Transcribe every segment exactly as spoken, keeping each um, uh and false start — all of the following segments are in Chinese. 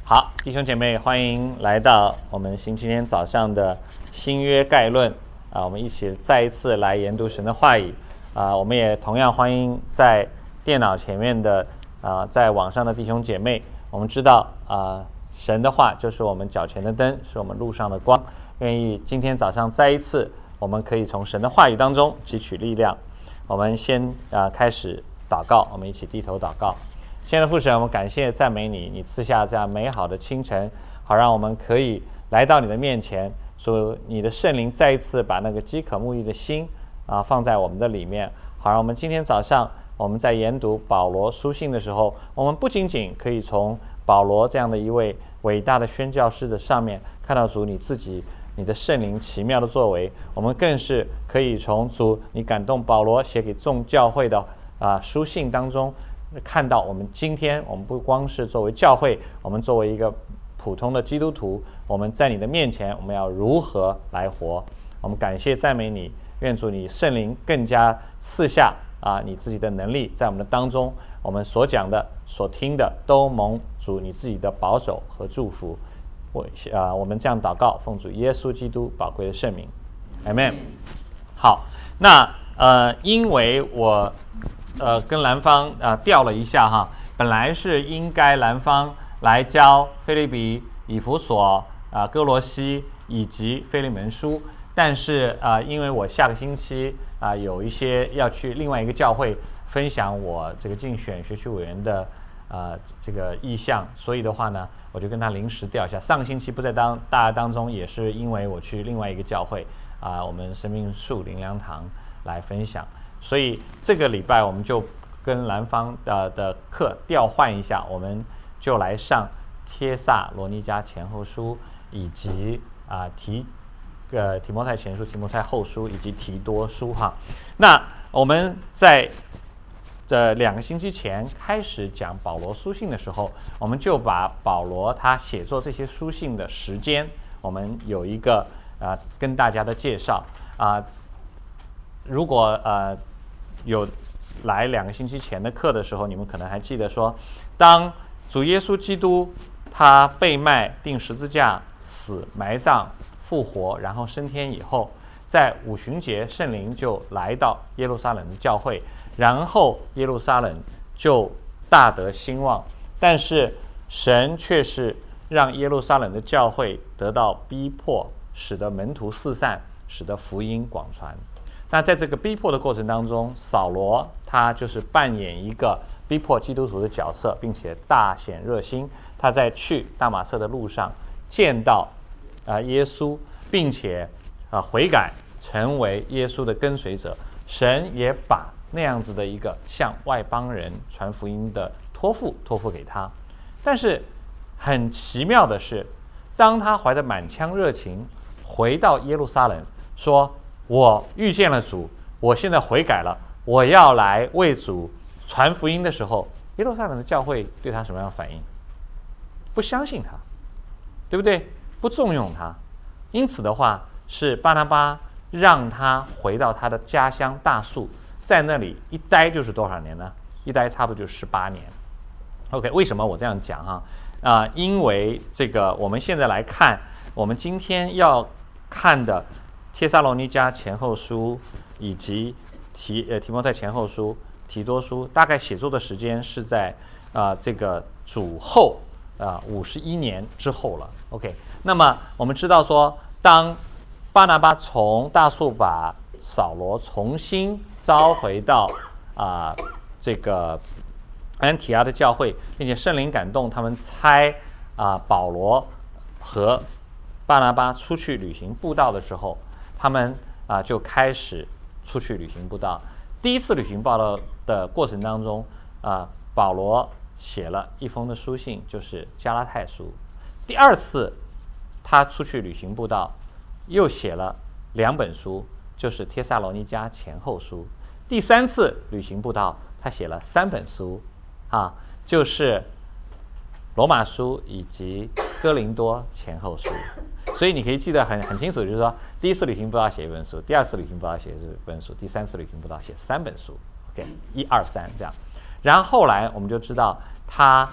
好，弟兄姐妹，欢迎来到我们星期天早上的新约概论啊，我们一起再一次来研读神的话语啊，我们也同样欢迎在电脑前面的啊，在网上的弟兄姐妹。我们知道啊，神的话就是我们脚前的灯，是我们路上的光。愿意今天早上再一次，我们可以从神的话语当中汲取力量。我们先啊开始祷告，我们一起低头祷告。亲爱的父神，我们感谢赞美你，你赐下这样美好的清晨，好让我们可以来到你的面前，说你的圣灵再一次把那个饥渴沐浴的心啊放在我们的里面，好让我们今天早上我们在研读保罗书信的时候，我们不仅仅可以从保罗这样的一位伟大的宣教师的上面看到主你自己你的圣灵奇妙的作为，我们更是可以从主你感动保罗写给众教会的啊书信当中看到我们今天我们不光是作为教会，我们作为一个普通的基督徒，我们在你的面前我们要如何来活。我们感谢赞美你，愿主你圣灵更加赐下啊你自己的能力在我们的当中，我们所讲的所听的都蒙主你自己的保守和祝福。我啊我们这样祷告，奉主耶稣基督宝贵的圣名 Amen。 好，那呃因为我呃跟兰芳啊、呃、调了一下哈，本来是应该兰芳来教腓立比、以弗所啊、呃、哥罗西以及腓利门书，但是啊、呃、因为我下个星期啊、呃、有一些要去另外一个教会分享我这个竞选学区委员的呃这个意向，所以的话呢我就跟他临时调一下。上个星期不在当大家当中，也是因为我去另外一个教会啊、呃、我们生命树灵粮堂来分享，所以这个礼拜我们就跟兰芳的的课调换一下，我们就来上帖撒罗尼迦前后书以及啊、呃、提呃提摩太前书、提摩太后书以及提多书哈。那我们在这两个星期前开始讲保罗书信的时候，我们就把保罗他写作这些书信的时间，我们有一个啊、呃、跟大家的介绍啊、呃。如果呃有来两个星期前的课的时候，你们可能还记得说，当主耶稣基督他被卖、钉十字架、死、埋葬、复活，然后升天以后，在五旬节圣灵就来到耶路撒冷的教会，然后耶路撒冷就大得兴旺，但是神却是让耶路撒冷的教会得到逼迫，使得门徒四散，使得福音广传。那在这个逼迫的过程当中，扫罗他就是扮演一个逼迫基督徒的角色，并且大显热心。他在去大马色的路上见到啊、呃、耶稣，并且啊、呃、悔改，成为耶稣的跟随者。神也把那样子的一个向外邦人传福音的托付托付给他。但是很奇妙的是，当他怀着满腔热情回到耶路撒冷，说我遇见了主，我现在悔改了，我要来为主传福音的时候，耶路撒冷的教会对他什么样的反应？不相信他，对不对？不重用他。因此的话，是巴拿巴让他回到他的家乡大树，在那里一待就是多少年呢？一待差不多就十八年。 OK， 为什么我这样讲哈？啊、呃，因为这个我们现在来看，我们今天要看的帖撒罗尼迦前后书以及提呃提摩太前后书、提多书，大概写作的时间是在啊、呃、这个主后啊五十一年之后了。OK， 那么我们知道说，当巴拿巴从大树把扫罗重新召回到啊、呃、这个安提阿的教会，并且圣灵感动他们差啊、呃、保罗和巴拿巴出去旅行布道的时候，他们啊、呃、就开始出去旅行布道。第一次旅行布道的过程当中啊、呃，保罗写了一封的书信，就是加拉太书。第二次他出去旅行布道，又写了两本书，就是帖撒罗尼迦前后书。第三次旅行布道，他写了三本书啊，就是罗马书以及哥林多前后书。所以你可以记得很很清楚，就是说第一次旅行布道写一本书，第二次旅行布道写一本书，第三次旅行布道写三本书。OK， 一二三这样。然后后来我们就知道他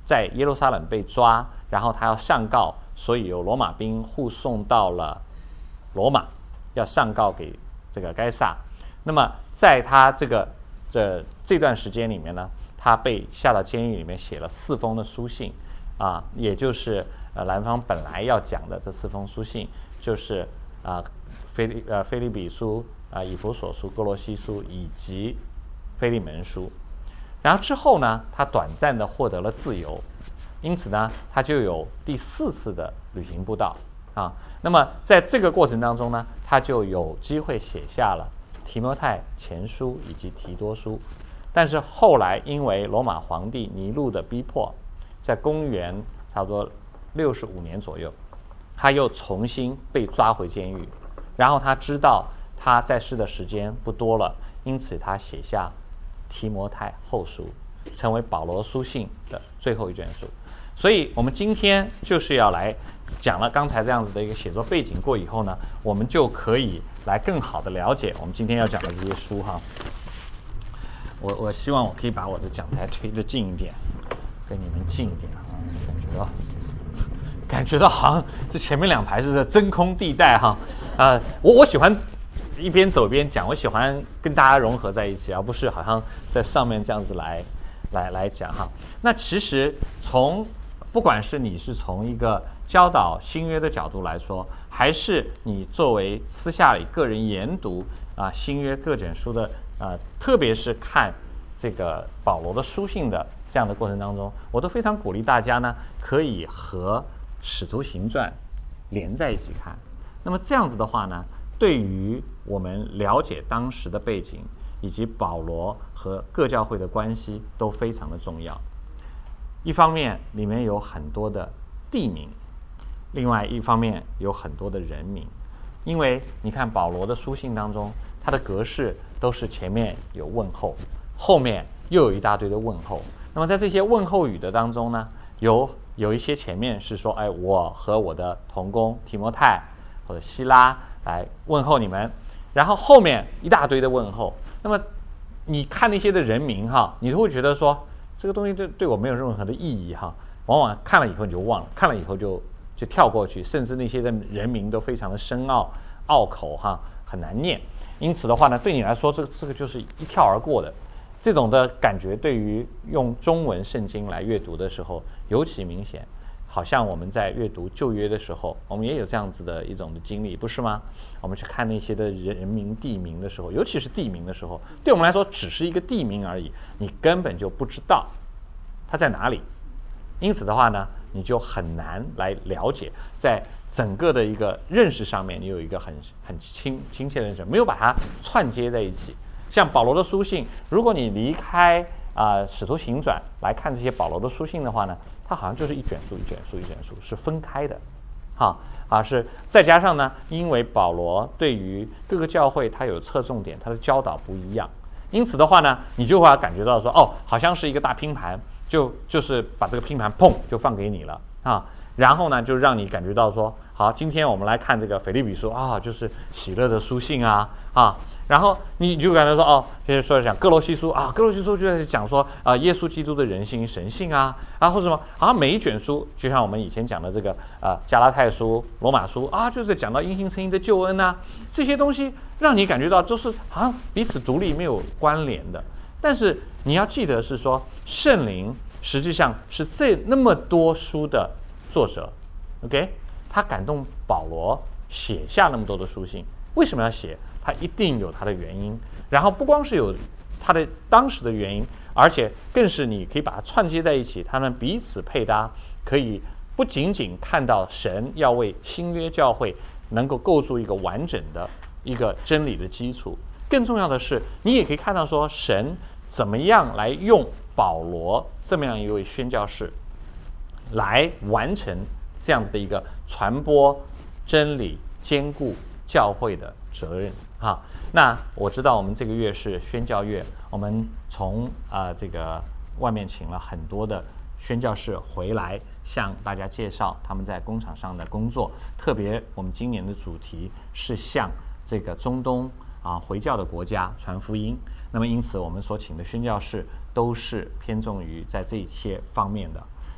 在耶路撒冷被抓，然后他要上告，所以由罗马兵护送到了罗马，要上告给这个该撒。那么在他这个这这段时间里面呢，他被下到监狱里面，写了四封的书信啊，也就是呃兰芳本来要讲的这四封书信，就是啊腓利呃腓立比书啊、以弗所书、哥罗西书以及腓利门书。然后之后呢，他短暂的获得了自由，因此呢，他就有第四次的旅行布道啊。那么在这个过程当中呢，他就有机会写下了提摩太前书以及提多书。但是后来因为罗马皇帝尼禄的逼迫，在公元差不多六十五年左右，他又重新被抓回监狱。然后他知道他在世的时间不多了，因此他写下提摩太后书，成为保罗书信的最后一卷书。所以我们今天就是要来讲了刚才这样子的一个写作背景过以后呢，我们就可以来更好的了解我们今天要讲的这些书哈。我我希望我可以把我的讲台推得近一点，跟你们近一点啊，感觉到感觉到好像这前面两排是在真空地带哈。啊、呃，我我喜欢一边走一边讲，我喜欢跟大家融合在一起，而不是好像在上面这样子来来来讲哈。那其实从不管是你是从一个教导新约的角度来说，还是你作为私下里个人研读啊新约各卷书的啊，特别是看这个保罗的书信的这样的过程当中，我都非常鼓励大家呢，可以和使徒行传连在一起看。那么这样子的话呢，对于我们了解当时的背景以及保罗和各教会的关系都非常的重要。一方面里面有很多的地名，另外一方面有很多的人名。因为你看保罗的书信当中，它的格式都是前面有问候，后面又有一大堆的问候。那么在这些问候语的当中呢，有有一些前面是说，哎，我和我的同工提摩太或者希拉来问候你们，然后后面一大堆的问候。那么你看那些的人名哈，你就会觉得说这个东西对对我没有任何的意义哈，往往看了以后你就忘了，看了以后就就跳过去，甚至那些的人名都非常的深奥拗口哈，很难念。因此的话呢，对你来说这个这个就是一跳而过的这种的感觉，对于用中文圣经来阅读的时候尤其明显。好像我们在阅读旧约的时候，我们也有这样子的一种的经历，不是吗？我们去看那些的人名地名的时候，尤其是地名的时候，对我们来说只是一个地名而已，你根本就不知道它在哪里。因此的话呢，你就很难来了解，在整个的一个认识上面，你有一个很很亲亲切的认识，没有把它串接在一起。像保罗的书信，如果你离开啊、呃《使徒行传》来看这些保罗的书信的话呢，它好像就是一卷书一卷书一卷书是分开的，哈啊是再加上呢，因为保罗对于各个教会他有侧重点，他的教导不一样，因此的话呢，你就会感觉到说，哦，好像是一个大拼盘，就就是把这个拼盘砰就放给你了啊，然后呢就让你感觉到说，好，今天我们来看这个腓立比书啊，就是喜乐的书信啊啊。然后你就感觉说，哦，就是说讲哥罗西书啊，哥罗西书就在讲说啊、呃，耶稣基督的人性神性啊，啊或者什么，好像每一卷书，就像我们以前讲的这个啊、呃、加拉太书、罗马书啊，就是讲到因信称义的救恩啊，这些东西让你感觉到就是好像彼此独立没有关联的。但是你要记得是说，圣灵实际上是这那么多书的作者 ，OK， 他感动保罗写下那么多的书信，为什么要写？它一定有它的原因，然后不光是有它的当时的原因，而且更是你可以把它串接在一起，它们彼此配搭，可以不仅仅看到神要为新约教会能够构筑一个完整的一个真理的基础，更重要的是你也可以看到说神怎么样来用保罗这么样一位宣教士来完成这样子的一个传播真理、坚固教会的责任啊。那我知道我们这个月是宣教月，我们从啊、呃、这个外面请了很多的宣教士回来向大家介绍他们在工厂上的工作，特别我们今年的主题是向这个中东啊回教的国家传福音，那么因此我们所请的宣教士都是偏重于在这些方面的。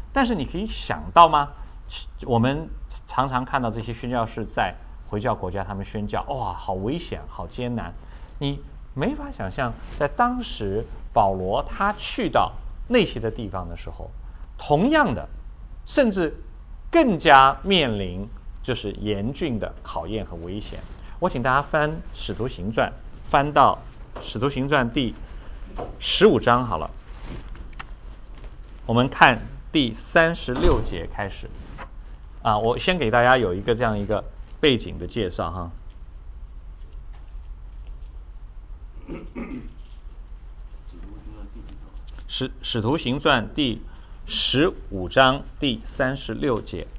但是你可以想到吗？我们常常看到这些宣教士在回教国家，他们宣教，哇，好危险，好艰难。你没法想象，在当时保罗他去到那些的地方的时候，同样的，甚至更加面临就是严峻的考验和危险。我请大家翻《使徒行传》，翻到《使徒行传》第十五章好了。我们看第三十六节开始。啊，我先给大家有一个这样一个背景的介绍哈。使使徒行传第十五章第三十六节。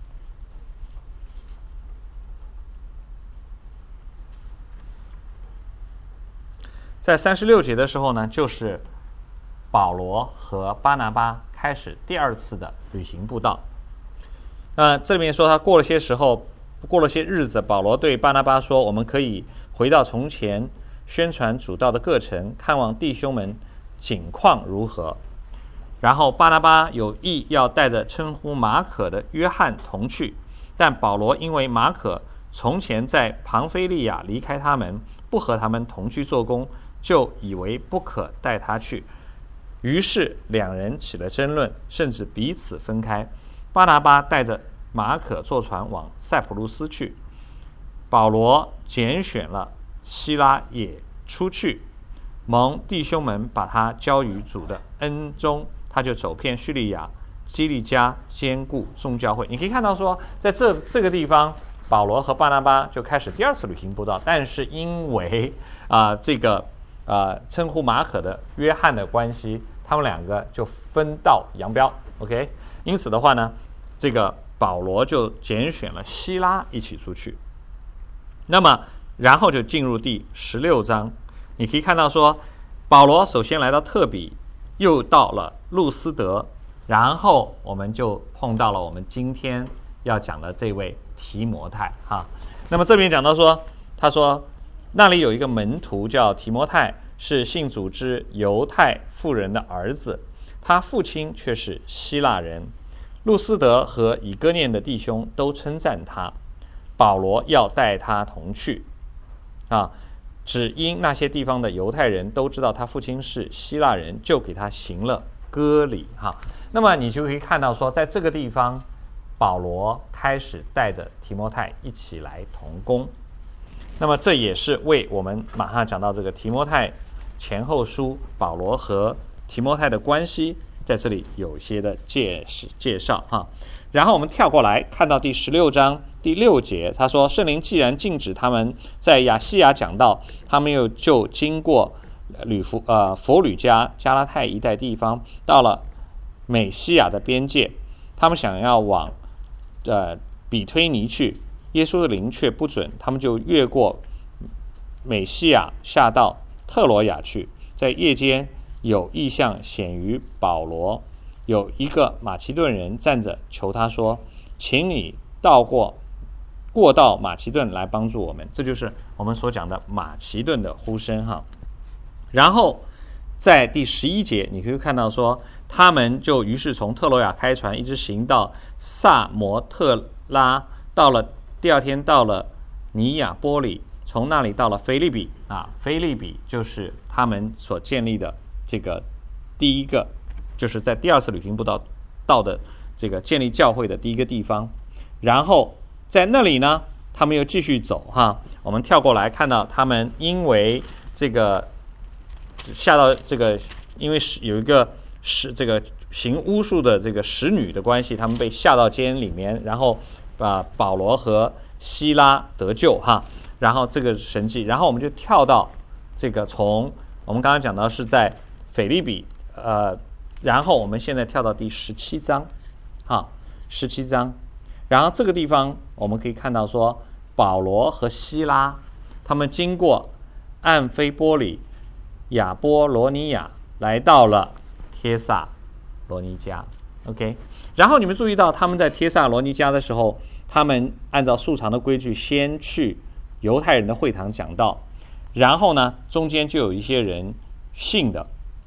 在三十六节的时候呢，就是保罗和巴拿巴开始第二次的旅行布道。那这里面说他过了些时候，过了些日子，保罗对巴拿巴说，我们可以回到从前宣传主道的各城，看望弟兄们景况如何。然后巴拿巴有意要带着称呼马可的约翰同去，但保罗因为马可从前在庞菲利亚离开他们，不和他们同去做工，就以为不可带他去。于是两人起了争论，甚至彼此分开。巴拿巴带着马可坐船往塞浦路斯去，保罗拣选了希拉也出去，蒙弟兄们把他交于主的恩中，他就走遍叙利亚、基利家，兼顾众教会。你可以看到说，在这这个地方，保罗和巴拿巴就开始第二次旅行布道，但是因为啊、呃、这个啊、呃、称呼马可的约翰的关系，他们两个就分道扬镳。OK， 因此的话呢，这个保罗就拣选了希拉一起出去。那么然后就进入第十六章，你可以看到说，保罗首先来到特比，又到了路斯德，然后我们就碰到了我们今天要讲的这位提摩太哈。那么这边讲到说，他说那里有一个门徒叫提摩太，是信主之犹太妇人的儿子，他父亲却是希腊人。路斯德和以哥念的弟兄都称赞他，保罗要带他同去啊，只因那些地方的犹太人都知道他父亲是希腊人，就给他行了割礼哈。那么你就可以看到说，在这个地方，保罗开始带着提摩太一起来同工。那么这也是为我们马上讲到这个提摩太前后书，保罗和提摩太的关系，在这里有些的介介绍哈。然后我们跳过来看到第十六章第六节，他说圣灵既然禁止他们在亚细亚讲道，他们又就经过吕弗呃弗吕加、加拉太一带地方，到了美西亚的边界，他们想要往呃比推尼去，耶稣的灵却不准，他们就越过美西亚下到特罗亚去。在夜间有异象显于保罗，有一个马其顿人站着求他说，请你到过过到马其顿来帮助我们。这就是我们所讲的马其顿的呼声哈。然后在第十一节你可以看到说，他们就于是从特罗亚开船，一直行到萨摩特拉，到了第二天到了尼亚波里，从那里到了腓立比啊，腓立比就是他们所建立的这个第一个，就是在第二次旅行布道到的这个建立教会的第一个地方。然后在那里呢，他们又继续走哈。我们跳过来看到他们因为这个下到这个，因为是有一个是这个行巫术的这个使女的关系，他们被下到监里面，然后把、呃、保罗和希拉得救哈。然后这个神迹，然后我们就跳到这个从我们刚刚讲到是在腓立比呃，然后我们现在跳到第十七章哈，十七章。然后这个地方我们可以看到说，保罗和希拉他们经过暗菲波里、亚波罗尼亚，来到了帖撒罗尼迦 OK。 然后你们注意到他们在帖撒罗尼迦的时候，他们按照素常的规矩先去犹太人的会堂讲道，然后呢中间就有一些人信的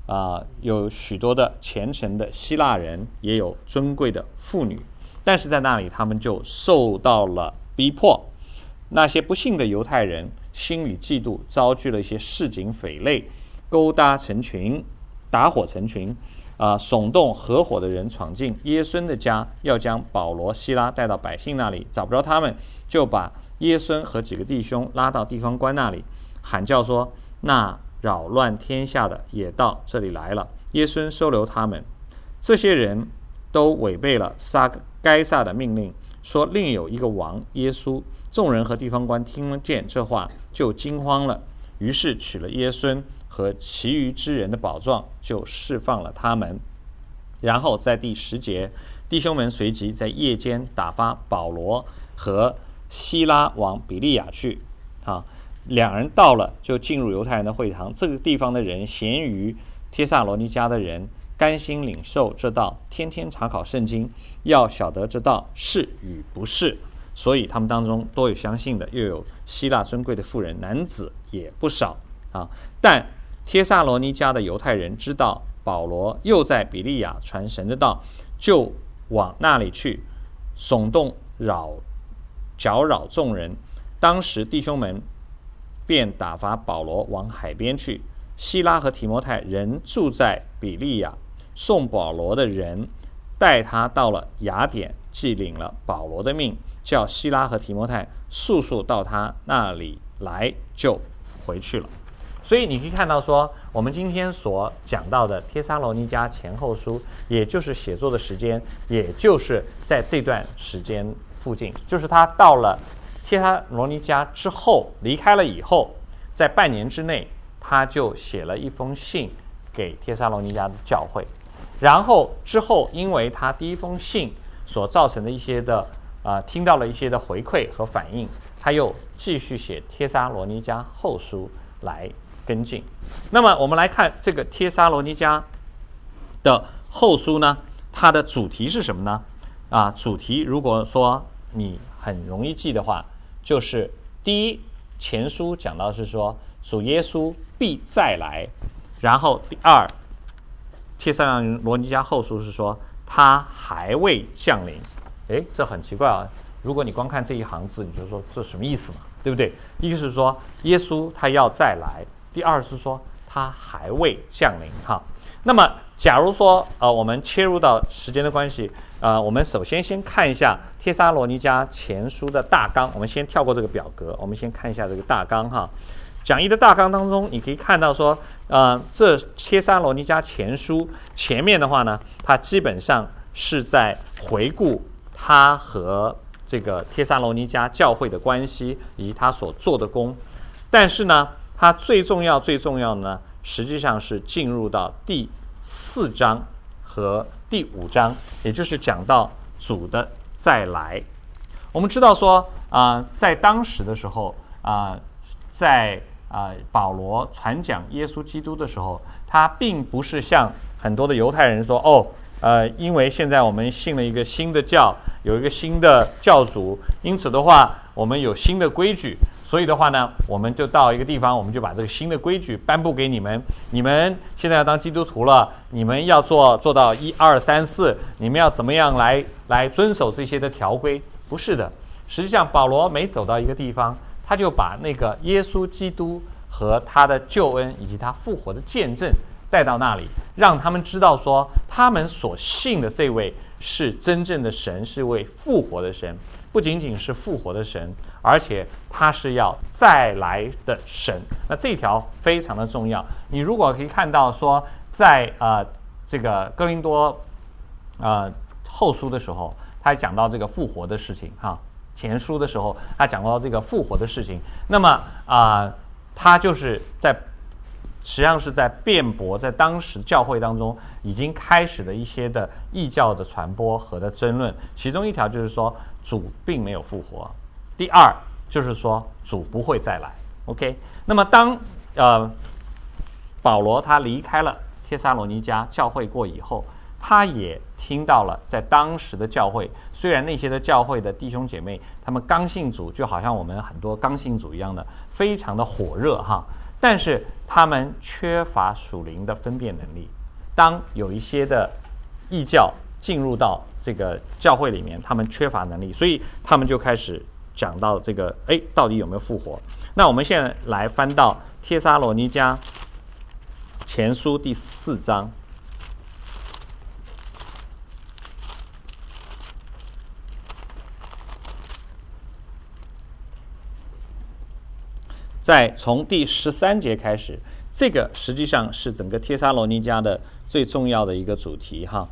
啊、有许多的虔诚的希腊人，也有尊贵的妇女，但是在那里他们就受到了逼迫。那些不信的犹太人心里嫉妒，招聚了一些市井匪类，勾搭成群，打伙成群，啊，耸动合伙的人闯进耶孙的家，要将保罗、希拉带到百姓那里，找不着他们，就把耶孙和几个弟兄拉到地方官那里，喊叫说：那扰乱天下的也到这里来了。耶孙收留他们。这些人都违背了撒该撒的命令，说另有一个王耶稣。众人和地方官听见这话，就惊慌了，于是取了耶孙和其余之人的宝状，就释放了他们。然后在第十节，弟兄们随即在夜间打发保罗和希拉往比利亚去。啊，两人到了，就进入犹太人的会堂。这个地方的人咸于帖撒罗尼迦的人，甘心领受这道，天天查考圣经，要晓得这道是与不是。所以他们当中都有相信的，又有希腊尊贵的妇人，男子也不少啊。但帖撒罗尼迦的犹太人知道保罗又在比利亚传神的道，就往那里去，耸动扰搅扰众人。当时弟兄们便打发保罗往海边去，希拉和提摩太人住在比利亚，送保罗的人带他到了雅典，既领了保罗的命，叫希拉和提摩太速速到他那里来，就回去了。所以你可以看到说，我们今天所讲到的帖撒罗尼迦前后书，也就是写作的时间，也就是在这段时间附近，就是他到了帖撒罗尼迦之后，离开了以后，在半年之内，他就写了一封信给帖撒罗尼迦的教会。然后之后，因为他第一封信所造成的一些的啊、呃，听到了一些的回馈和反应，他又继续写帖撒罗尼迦后书来跟进。那么我们来看这个帖撒罗尼迦的后书呢，它的主题是什么呢？啊，主题如果说你很容易记的话，就是第一，前书讲到是说主耶稣必再来，然后第二，帖撒罗尼迦后书是说他还未降临。诶，这很奇怪啊！如果你光看这一行字，你就说这什么意思嘛，对不对？一个是说耶稣他要再来，第二是说他还未降临哈。那么假如说呃我们切入到时间的关系，呃我们首先先看一下帖撒罗尼迦前书的大纲，我们先跳过这个表格，我们先看一下这个大纲哈。讲义的大纲当中，你可以看到说，呃，这帖撒罗尼迦前书前面的话呢，它基本上是在回顾他和这个帖撒罗尼迦教会的关系以及他所做的工。但是呢，它最重要最重要的呢，实际上是进入到第四章和第五章，也就是讲到主的再来。我们知道说啊、呃，在当时的时候啊、呃，在啊、呃、保罗传讲耶稣基督的时候，他并不是像很多的犹太人说哦。呃，因为现在我们信了一个新的教，有一个新的教主，因此的话，我们有新的规矩，所以的话呢，我们就到一个地方，我们就把这个新的规矩颁布给你们。你们现在要当基督徒了，你们要做做到一二三四，你们要怎么样来来遵守这些的条规？不是的，实际上保罗每走到一个地方，他就把那个耶稣基督和他的救恩以及他复活的见证带到那里，让他们知道说他们所信的这位是真正的神，是位复活的神，不仅仅是复活的神，而且他是要再来的神。那这一条非常的重要。你如果可以看到说在呃这个哥林多呃后书的时候，他讲到这个复活的事情哈，前书的时候他讲到这个复活的事情，那么啊、呃、他就是在实际上是在辩驳在当时教会当中已经开始的一些的异教的传播和的争论。其中一条就是说主并没有复活，第二就是说主不会再来。 OK， 那么当呃保罗他离开了帖撒罗尼迦教会过以后，他也听到了在当时的教会，虽然那些的教会的弟兄姐妹他们刚信主，就好像我们很多刚信主一样的非常的火热哈， 但是他们缺乏属灵的分辨能力。当有一些的异教进入到这个教会里面，他们缺乏能力，所以他们就开始讲到这个，哎，到底有没有复活？那我们现在来翻到帖撒罗尼迦前书第四章。在从第十三节开始，这个实际上是整个帖撒罗尼迦的最重要的一个主题哈。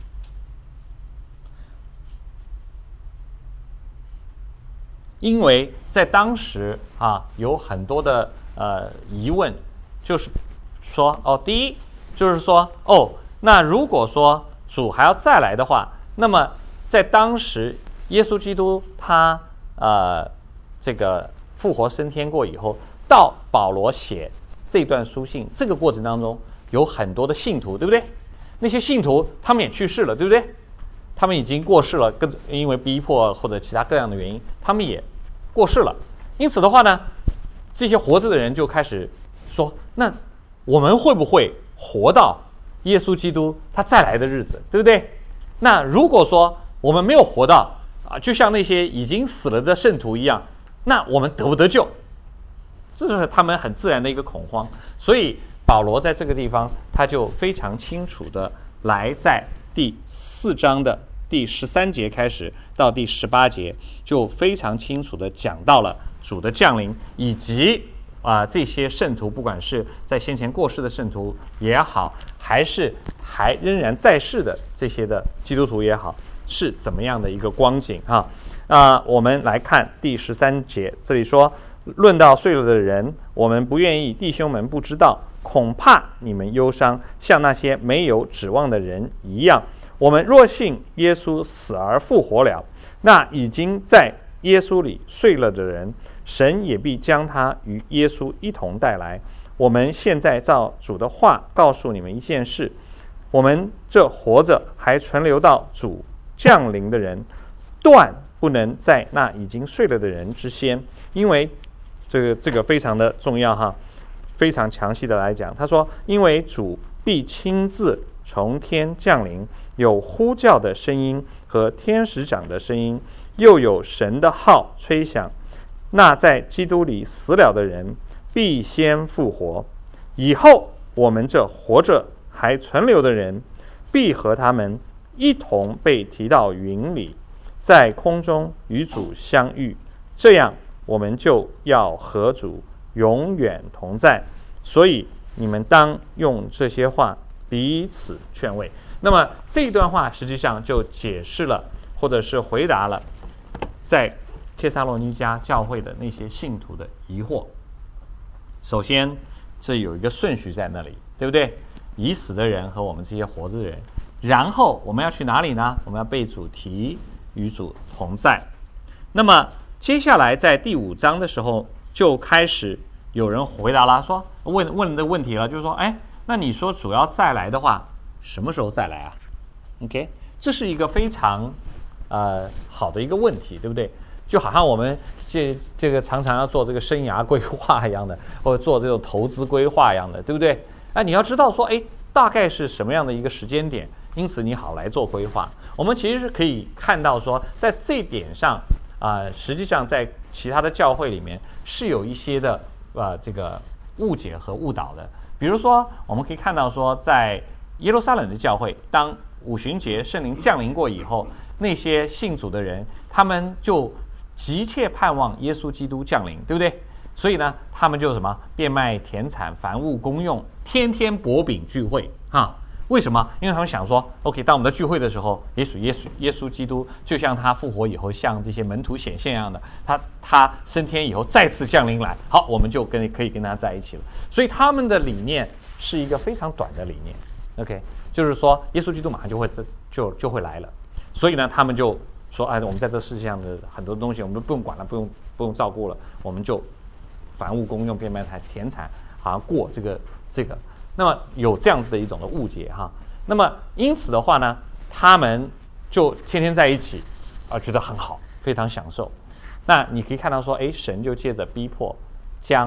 因为在当时啊，有很多的呃疑问，就是说哦，第一就是说哦，那如果说主还要再来的话，那么在当时耶稣基督他呃这个复活升天过以后，到保罗写这段书信这个过程当中，有很多的信徒，对不对？那些信徒他们也去世了，对不对？他们已经过世了，跟因为逼迫或者其他各样的原因，他们也过世了。因此的话呢，这些活着的人就开始说，那我们会不会活到耶稣基督他再来的日子，对不对？那如果说我们没有活到啊，就像那些已经死了的圣徒一样，那我们得不得救？这是他们很自然的一个恐慌。所以保罗在这个地方他就非常清楚的来在第四章的第十三节开始到第十八节，就非常清楚的讲到了主的降临，以及啊、呃、这些圣徒，不管是在先前过世的圣徒也好，还是还仍然在世的这些的基督徒也好，是怎么样的一个光景哈。啊、呃，我们来看第十三节，这里说，论到睡了的人，我们不愿意弟兄们不知道，恐怕你们忧伤，像那些没有指望的人一样。我们若信耶稣死而复活了，那已经在耶稣里睡了的人，神也必将他与耶稣一同带来。我们现在照主的话告诉你们一件事，我们这活着还存留到主降临的人，断不能在那已经睡了的人之先。因为这个这个非常的重要哈，非常详细的来讲，他说，因为主必亲自从天降临，有呼叫的声音和天使长的声音，又有神的号吹响，那在基督里死了的人必先复活。以后我们这活着还存留的人，必和他们一同被提到云里，在空中与主相遇，这样我们就要和主永远同在。所以你们当用这些话彼此劝慰。那么这一段话实际上就解释了，或者是回答了在帖撒罗尼迦教会的那些信徒的疑惑。首先这有一个顺序在那里，对不对？已死的人和我们这些活着的人，然后我们要去哪里呢？我们要被主提与主同在。那么接下来在第五章的时候就开始有人回答了，说问问的问题了，就是说，哎，那你说主要再来的话，什么时候再来啊 ？OK， 这是一个非常呃好的一个问题，对不对？就好像我们这这个常常要做这个生涯规划一样的，或者做这种投资规划一样的，对不对？那你要知道说，哎，大概是什么样的一个时间点，因此你好来做规划。我们其实是可以看到说，在这点上啊、呃，实际上在其他的教会里面是有一些的呃这个误解和误导的。比如说，我们可以看到说，在耶路撒冷的教会，当五旬节圣灵降临过以后，那些信主的人，他们就急切盼望耶稣基督降临，对不对？所以呢，他们就什么变卖田产，凡物公用，天天薄饼聚会哈。为什么？因为他们想说 ，OK， 当我们的聚会的时候，也许耶稣耶稣基督就像他复活以后，像这些门徒显现一样的，他他升天以后再次降临来，好，我们就跟可以跟他在一起了。所以他们的理念是一个非常短的理念 ，OK， 就是说耶稣基督马上就会就就会来了。所以呢，他们就说，哎，我们在这世界上的很多东西，我们都不用管了，不用不用照顾了，我们就凡物公用，变卖田产，好像过这个这个。那么有这样子的一种的误解哈，那么因此的话呢，他们就天天在一起啊、呃，觉得很好，非常享受。那你可以看到说，哎，神就借着逼迫，将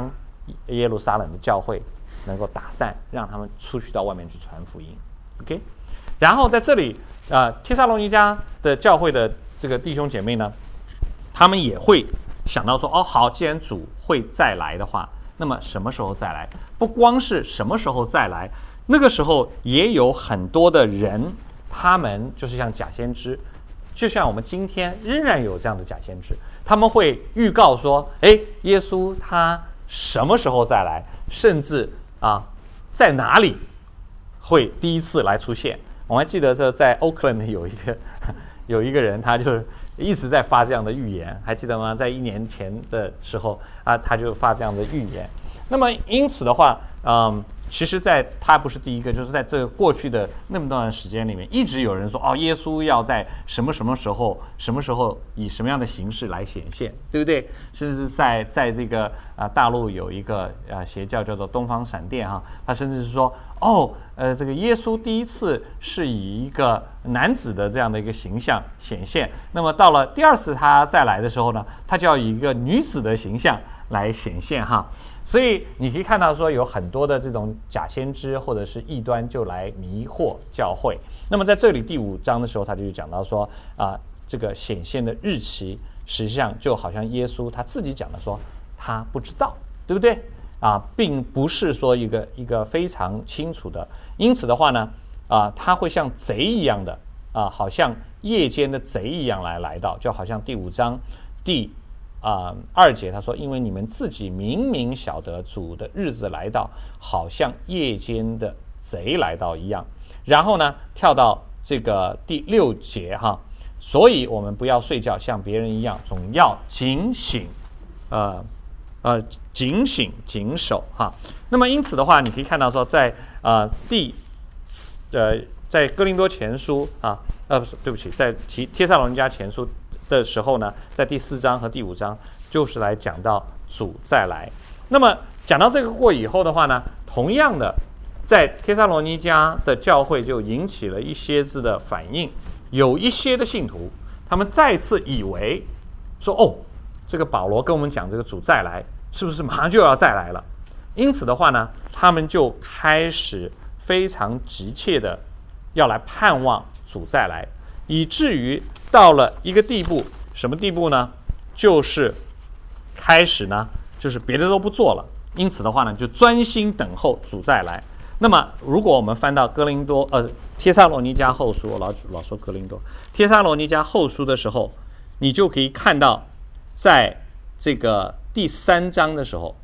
耶路撒冷的教会能够打散，让他们出去到外面去传福音。OK， 然后在这里啊、呃，帖撒罗尼迦的教会的这个弟兄姐妹呢，他们也会想到说，哦，好，既然主会再来的话，那么什么时候再来？不光是什么时候再来，那个时候也有很多的人，他们就是像假先知，就像我们今天仍然有这样的假先知，他们会预告说，哎，耶稣他什么时候再来，甚至啊在哪里会第一次来出现。我还记得这在 Oakland 有一个有一个人，他就一直在发这样的预言，还记得吗？在一年前的时候啊，他就发这样的预言。那么因此的话，嗯，其实在他不是第一个，就是在这个过去的那么段时间里面，一直有人说，哦，耶稣要在什么什么时候，什么时候以什么样的形式来显现，对不对？甚至在在这个啊、呃、大陆有一个啊邪教叫做东方闪电哈，他甚至是说，哦，呃，这个耶稣第一次是以一个男子的这样的一个形象显现，那么到了第二次他再来的时候呢，他就要以一个女子的形象来显现哈。所以你可以看到说有很多的这种假先知或者是异端就来迷惑教会。那么在这里第五章的时候，他就讲到说啊，这个显现的日期实际上就好像耶稣他自己讲的说他不知道，对不对啊？并不是说一个一个非常清楚的。因此的话呢啊，他会像贼一样的啊，好像夜间的贼一样来来到，就好像第五章第啊、呃，二节他说，因为你们自己明明晓得主的日子来到，好像夜间的贼来到一样。然后呢，跳到这个第六节哈，所以我们不要睡觉，像别人一样，总要警醒，呃呃，警醒谨守哈。那么因此的话，你可以看到说在，在呃第呃在哥林多前书啊，呃不是，对不起，在提帖撒罗尼迦前书的时候呢，在第四章和第五章就是来讲到主再来。那么讲到这个过以后的话呢，同样的在帖撒罗尼迦的教会就引起了一些子的反应，有一些的信徒他们再次以为说，哦，这个保罗跟我们讲这个主再来是不是马上就要再来了？因此的话呢，他们就开始非常急切的要来盼望主再来，以至于到了一个地步，什么地步呢？就是开始呢，就是别的都不做了。因此的话呢，就专心等候主再来。那么，如果我们翻到哥林多呃帖撒罗尼迦后书，我老老说哥林多，帖撒罗尼迦后书的时候，你就可以看到，在这个第三章的时候，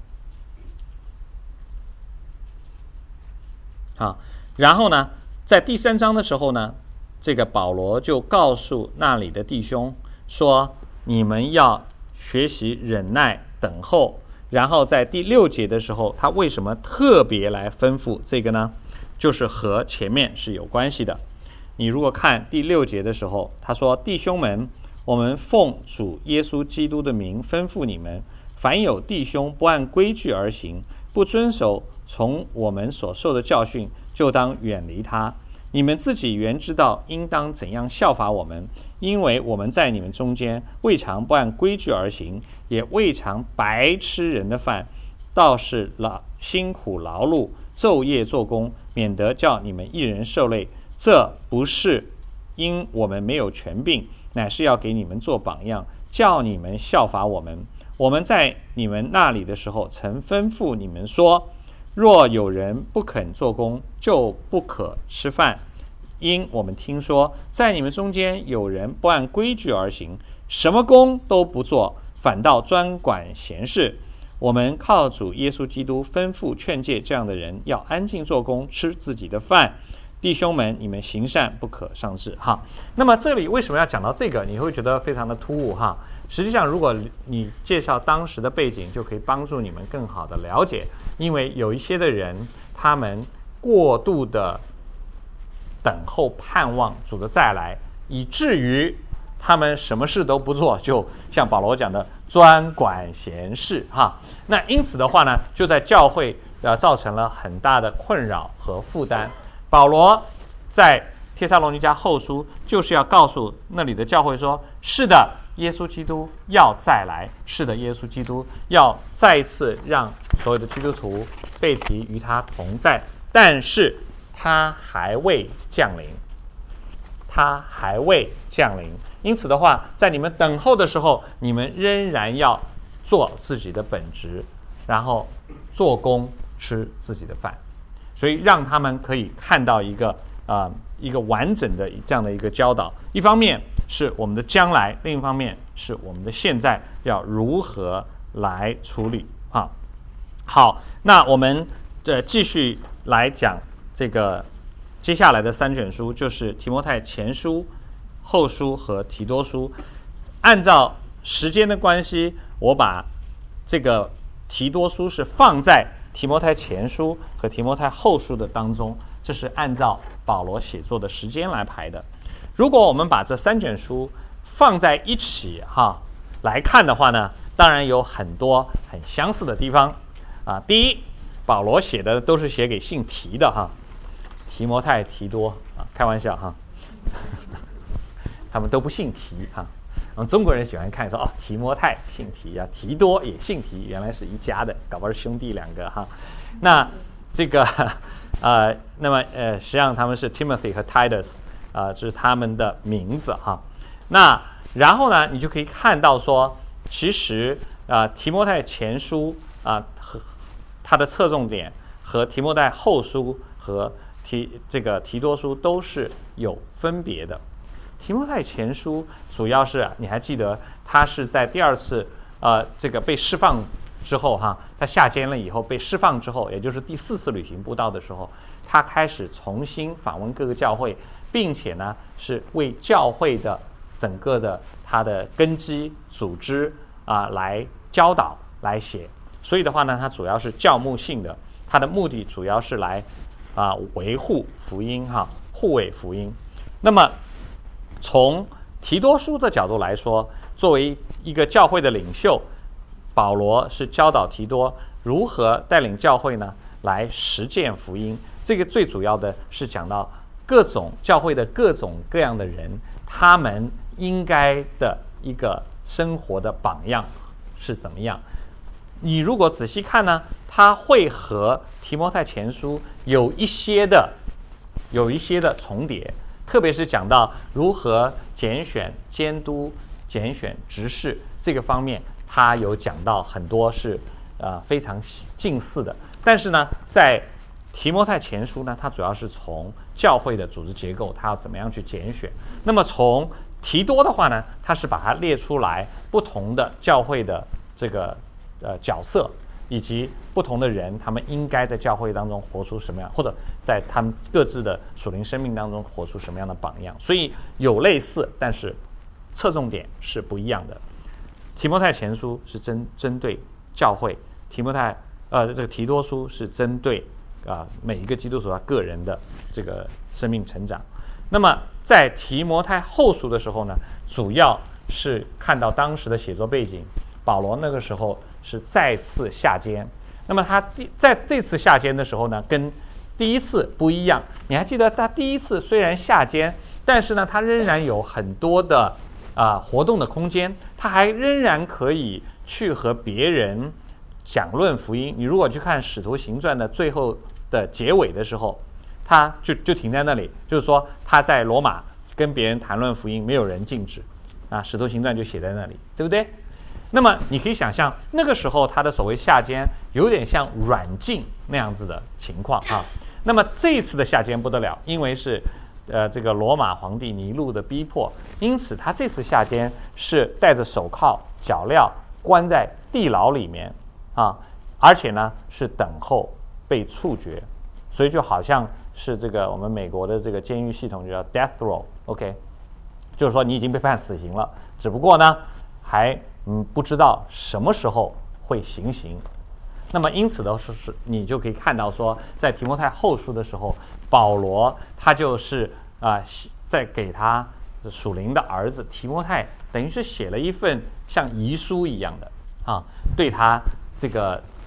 好，然后呢，在第三章的时候呢，这个保罗就告诉那里的弟兄说，你们要学习忍耐等候。然后在第六节的时候，他为什么特别来吩咐这个呢？就是和前面是有关系的。你如果看第六节的时候，他说，弟兄们，我们奉主耶稣基督的名吩咐你们，凡有弟兄不按规矩而行，不遵守从我们所受的教训，就当远离他。你们自己原知道应当怎样效法我们，因为我们在你们中间未尝不按规矩而行，也未尝白吃人的饭，倒是劳辛苦劳碌，昼夜做工，免得叫你们一人受累。这不是因我们没有权柄，乃是要给你们做榜样，叫你们效法我们。我们在你们那里的时候，曾吩咐你们说，若有人不肯做工，就不可吃饭。因我们听说，在你们中间有人不按规矩而行，什么工都不做，反倒专管闲事。我们靠主耶稣基督吩咐劝诫这样的人，要安静做工，吃自己的饭。弟兄们，你们行善不可丧志哈。那么这里为什么要讲到这个？你会觉得非常的突兀哈。实际上，如果你介绍当时的背景，就可以帮助你们更好的了解。因为有一些的人，他们过度的等候盼望主的再来，以至于他们什么事都不做，就像保罗讲的专管闲事哈。那因此的话呢，就在教会呃造成了很大的困扰和负担。保罗在帖撒罗尼迦后书就是要告诉那里的教会说，是的，耶稣基督要再来，是的，耶稣基督要再一次让所有的基督徒被提与他同在，但是他还未降临，他还未降临。因此的话，在你们等候的时候，你们仍然要做自己的本职，然后做工吃自己的饭。所以让他们可以看到一个啊、呃、一个完整的这样的一个教导，一方面是我们的将来，另一方面是我们的现在要如何来处理啊。好，那我们呃继续来讲这个接下来的三卷书，就是提摩太前书、后书和提多书。按照时间的关系，我把这个提多书是放在提摩太前书和提摩太后书的当中，这是按照保罗写作的时间来排的。如果我们把这三卷书放在一起哈来看的话呢，当然有很多很相似的地方啊。第一，保罗写的都是写给姓提的哈，提摩太、提多啊，开玩笑哈，他们都不姓提哈。我们中国人喜欢看说哦，提摩太姓提啊，提多也姓提，原来是一家的，搞不好是兄弟两个哈。那这个呃，那么呃，实际上他们是 Timothy 和 Titus 啊、呃，这是他们的名字哈。那然后呢，你就可以看到说，其实啊、呃，提摩太前书啊和、呃、它的侧重点和提摩太后书和提这个提多书都是有分别的。提摩太前书主要是，你还记得他是在第二次呃这个被释放之后哈，他下监了以后被释放之后，也就是第四次旅行布道的时候，他开始重新访问各个教会，并且呢是为教会的整个的他的根基组织啊、呃、来教导来写。所以的话呢，他主要是教牧性的，他的目的主要是来啊、呃、维护福音哈，护卫福音。那么从提多书的角度来说，作为一个教会的领袖，保罗是教导提多如何带领教会呢来实践福音。这个最主要的是讲到各种教会的各种各样的人，他们应该的一个生活的榜样是怎么样。你如果仔细看呢，他会和提摩太前书有一些的有一些的重叠，特别是讲到如何拣选监督、拣选执事这个方面，他有讲到很多是呃非常近似的。但是呢，在提摩太前书呢，它主要是从教会的组织结构，它要怎么样去拣选。那么从提多的话呢，它是把它列出来不同的教会的这个呃角色，以及不同的人，他们应该在教会当中活出什么样，或者在他们各自的属灵生命当中活出什么样的榜样。所以有类似，但是侧重点是不一样的。提摩太前书是针针对教会，提摩太呃这个提多书是针对啊、呃、每一个基督徒他个人的这个生命成长。那么在提摩太后书的时候呢，主要是看到当时的写作背景，保罗那个时候是再次下监。那么他第在这次下监的时候呢，跟第一次不一样。你还记得他第一次虽然下监，但是呢，他仍然有很多的啊、呃、活动的空间，他还仍然可以去和别人讲论福音。你如果去看《使徒行传》的最后的结尾的时候，他就就停在那里，就是说他在罗马跟别人谈论福音，没有人禁止啊，《使徒行传》就写在那里，对不对？那么你可以想象，那个时候他的所谓下监有点像软禁那样子的情况啊。那么这一次的下监不得了，因为是呃这个罗马皇帝尼禄的逼迫，因此他这次下监是戴着手铐脚镣关在地牢里面啊，而且呢是等候被处决，所以就好像是这个我们美国的这个监狱系统就叫 death row，OK， 就是说你已经被判死刑了，只不过呢还嗯不知道什么时候会行刑。那么因此的是是你就可以看到说，在提摩太后书的时候，保罗他就是啊、呃、在给他属灵的儿子提摩太，等于是写了一份像遗书一样的啊，对他这个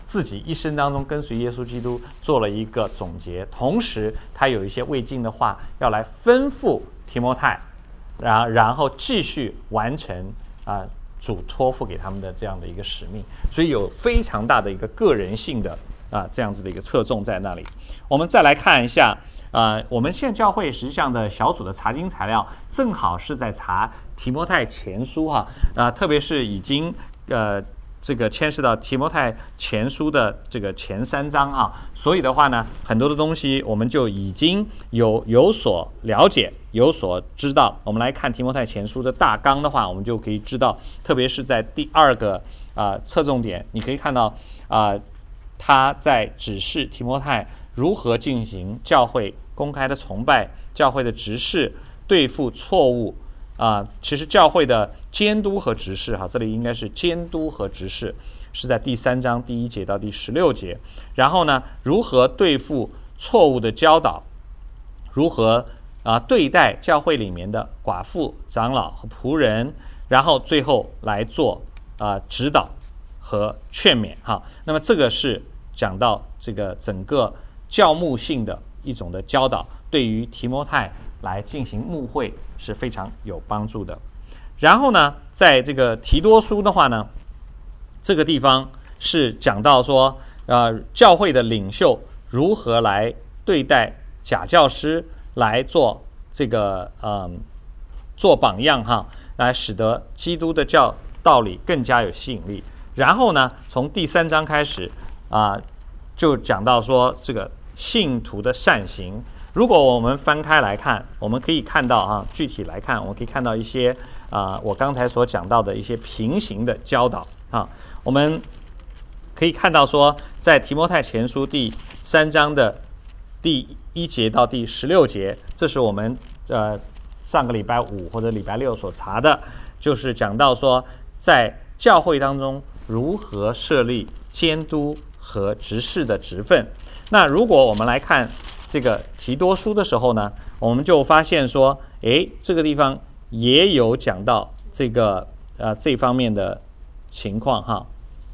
自己一生当中跟随耶稣基督做了一个总结，同时他有一些未尽的话要来吩咐提摩太，然然后继续完成啊主托付给他们的这样的一个使命，所以有非常大的一个个人性的啊这样子的一个侧重在那里。我们再来看一下啊、呃，我们现在教会实际上的小组的查经材料正好是在查提摩太前书哈啊、呃，特别是已经呃这个牵涉到提摩太前书的这个前三章啊，所以的话呢，很多的东西我们就已经有有所了解，有所知道。我们来看提摩太前书的大纲的话，我们就可以知道，特别是在第二个啊、呃、侧重点，你可以看到啊、呃，他在指示提摩太如何进行教会公开的崇拜，教会的执事对付错误。啊，其实教会的监督和执事哈，这里应该是监督和执事，是在第三章第一节到第十六节。然后呢，如何对付错误的教导，如何啊对待教会里面的寡妇、长老和仆人，然后最后来做啊指导和劝勉哈。那么这个是讲到这个整个教牧性的一种的教导，对于提摩太来进行牧会是非常有帮助的。然后呢，在这个提多书的话呢，这个地方是讲到说，呃，教会的领袖如何来对待假教师，来做这个呃做榜样哈，来使得基督的教道理更加有吸引力。然后呢，从第三章开始啊、呃，就讲到说这个信徒的善行。如果我们翻开来看，我们可以看到啊，具体来看，我们可以看到一些啊、呃，我刚才所讲到的一些平行的教导啊。我们可以看到说，在提摩太前书第三章的第一节到第十六节，这是我们呃上个礼拜五或者礼拜六所查的，就是讲到说，在教会当中如何设立监督和执事的职分。那如果我们来看这个提多书的时候呢，我们就发现说，诶，这个地方也有讲到这个呃这方面的情况哈。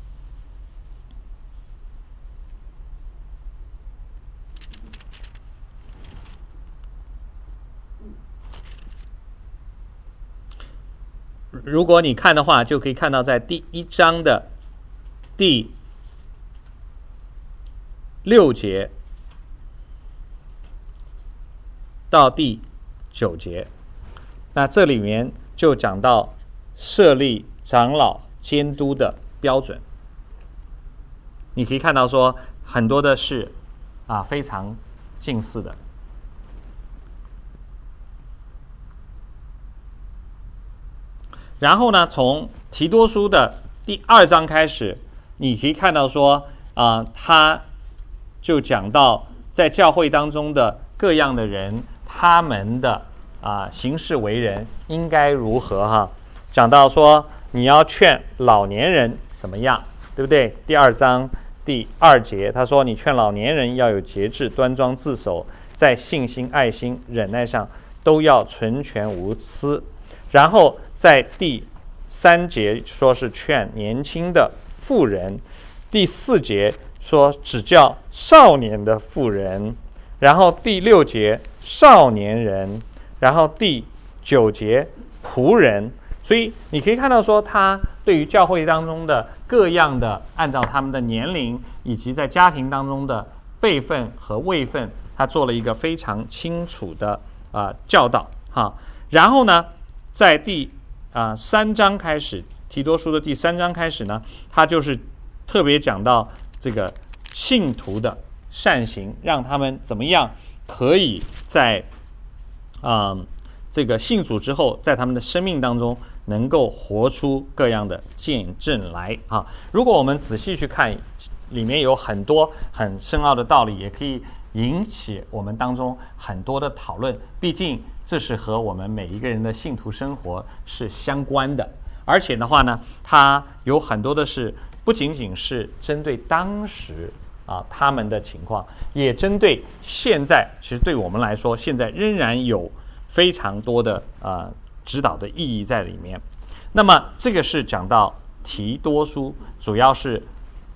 如果你看的话，就可以看到在第一章的第六节到第九节，那这里面就讲到设立长老监督的标准。你可以看到说很多的是啊非常近似的。然后呢，从提多书的第二章开始，你可以看到说啊，他就讲到在教会当中的各样的人，他们的啊行事为人应该如何哈？讲到说你要劝老年人怎么样，对不对？第二章第二节他说，你劝老年人要有节制，端庄自守，在信心、爱心、忍耐上都要纯全无疵。然后在第三节说是劝年轻的妇人，第四节说只教少年的妇人，然后第六节少年人，然后第九节仆人。所以你可以看到说，他对于教会当中的各样的按照他们的年龄以及在家庭当中的辈分和位分，他做了一个非常清楚的啊、呃、教导哈。然后呢，在第啊、呃、三章开始，提多书的第三章开始呢，他就是特别讲到这个信徒的善行，让他们怎么样可以在啊、呃、这个信主之后，在他们的生命当中能够活出各样的见证来啊。如果我们仔细去看，里面有很多很深奥的道理，也可以引起我们当中很多的讨论，毕竟这是和我们每一个人的信徒生活是相关的。而且的话呢，它有很多的是不仅仅是针对当时啊他们的情况，也针对现在，其实对我们来说现在仍然有非常多的啊指导的意义在里面。那么这个是讲到提多书，主要是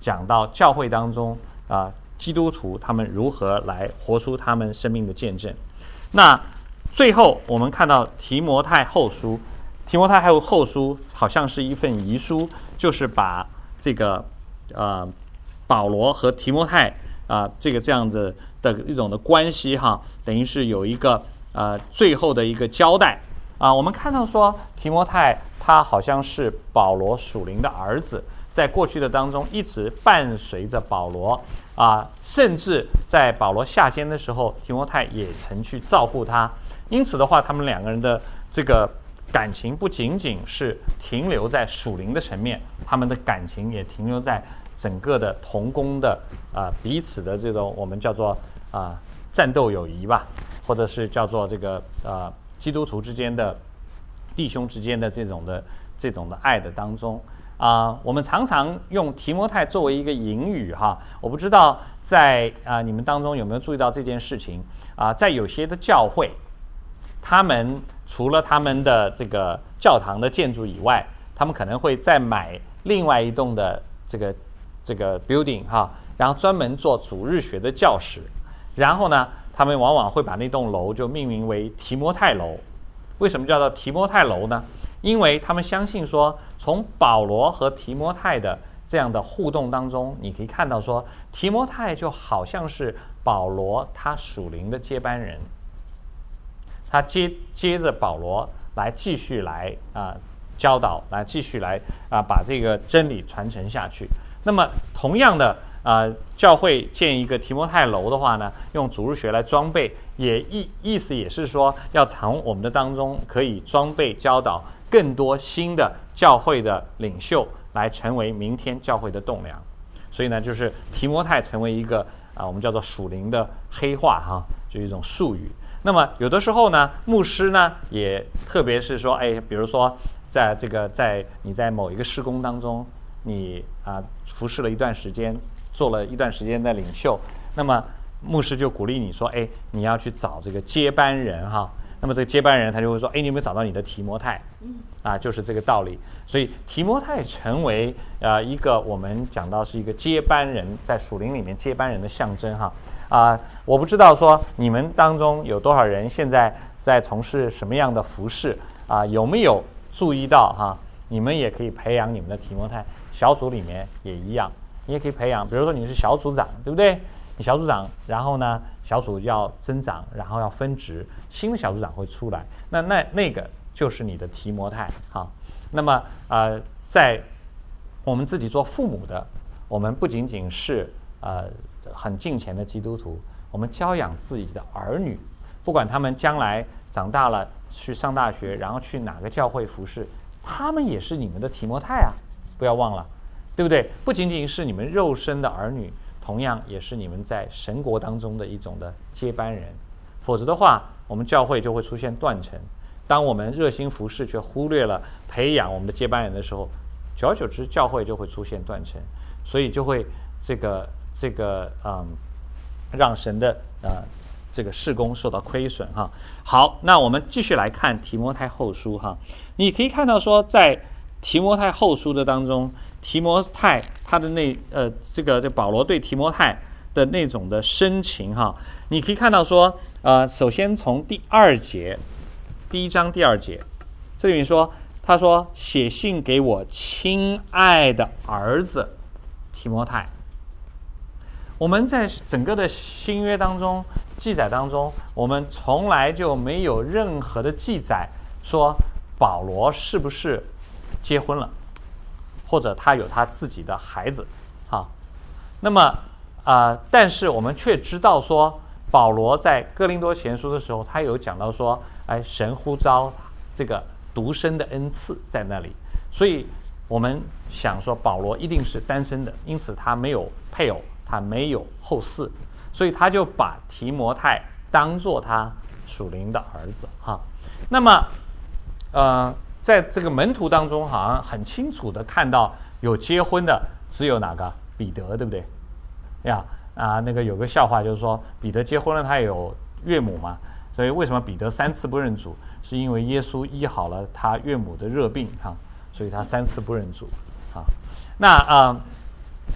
讲到教会当中啊、呃、基督徒他们如何来活出他们生命的见证。那最后我们看到提摩太后书，提摩太还有后书好像是一份遗书，就是把这个呃保罗和提摩太啊、呃、这个这样子的一种的关系哈，等于是有一个呃最后的一个交代啊、呃。我们看到说提摩太他好像是保罗属灵的儿子，在过去的当中一直伴随着保罗啊、呃，甚至在保罗下监的时候，提摩太也曾去照顾他。因此的话，他们两个人的这个感情不仅仅是停留在属灵的层面，他们的感情也停留在整个的同工的啊、呃、彼此的这种我们叫做啊、呃、战斗友谊吧，或者是叫做这个呃基督徒之间的弟兄之间的这种的这种的爱的当中啊、呃。我们常常用提摩太作为一个引语哈，我不知道在啊、呃、你们当中有没有注意到这件事情啊、呃？在有些的教会，他们除了他们的这个教堂的建筑以外，他们可能会再买另外一栋的这个这个 building 哈，然后专门做主日学的教室。然后呢，他们往往会把那栋楼就命名为提摩太楼。为什么叫做提摩太楼呢？因为他们相信说，从保罗和提摩太的这样的互动当中，你可以看到说，提摩太就好像是保罗他属灵的接班人。他接接着保罗来继续来啊、呃、教导，来继续来啊、呃、把这个真理传承下去。那么同样的啊、呃，教会建一个提摩太楼的话呢，用主日学来装备，也意意思也是说，要从我们的当中可以装备教导更多新的教会的领袖，来成为明天教会的栋梁。所以呢，就是提摩太成为一个啊、呃、我们叫做属灵的黑话哈，就一种术语。那么有的时候呢，牧师呢也特别是说，哎，比如说在这个在你在某一个事工当中，你啊、呃、服侍了一段时间，做了一段时间的领袖，那么牧师就鼓励你说，哎，你要去找这个接班人哈。那么这个接班人他就会说，哎，你有没有找到你的提摩太？啊，就是这个道理。所以提摩太成为呃一个我们讲到是一个接班人，在属灵里面接班人的象征哈。啊、呃，我不知道说你们当中有多少人现在在从事什么样的服事啊、呃？有没有注意到哈？你们也可以培养你们的提摩太，小组里面也一样，你也可以培养。比如说你是小组长，对不对？你小组长，然后呢，小组要增长，然后要分职，新的小组长会出来，那那那个就是你的提摩太哈。那么呃，在我们自己做父母的，我们不仅仅是呃很敬虔的基督徒，我们教养自己的儿女，不管他们将来长大了去上大学，然后去哪个教会服侍，他们也是你们的提摩太啊，不要忘了，对不对？不仅仅是你们肉身的儿女，同样也是你们在神国当中的一种的接班人。否则的话，我们教会就会出现断层。当我们热心服侍却忽略了培养我们的接班人的时候，久而久之教会就会出现断层，所以就会这个这个嗯让神的呃这个事工受到亏损哈。好，那我们继续来看提摩太后书哈。你可以看到说，在提摩太后书的当中，提摩太他的那呃这个这保罗对提摩太的那种的深情哈，你可以看到说呃首先从第二节，第一章第二节，这里面说他说写信给我亲爱的儿子提摩太。我们在整个的新约当中记载当中，我们从来就没有任何的记载说保罗是不是结婚了，或者他有他自己的孩子哈。那么啊、呃，但是我们却知道说，保罗在哥林多前书的时候，他有讲到说，哎，神呼召这个独生的恩赐在那里，所以我们想说保罗一定是单身的，因此他没有配偶，他没有后嗣，所以他就把提摩太当作他属灵的儿子哈。那么呃，在这个门徒当中，好像很清楚的看到有结婚的只有哪个彼得，对不对呀？啊，那个有个笑话就是说，彼得结婚了，他有岳母嘛，所以为什么彼得三次不认主？是因为耶稣医好了他岳母的热病哈，所以他三次不认主啊。那啊、呃，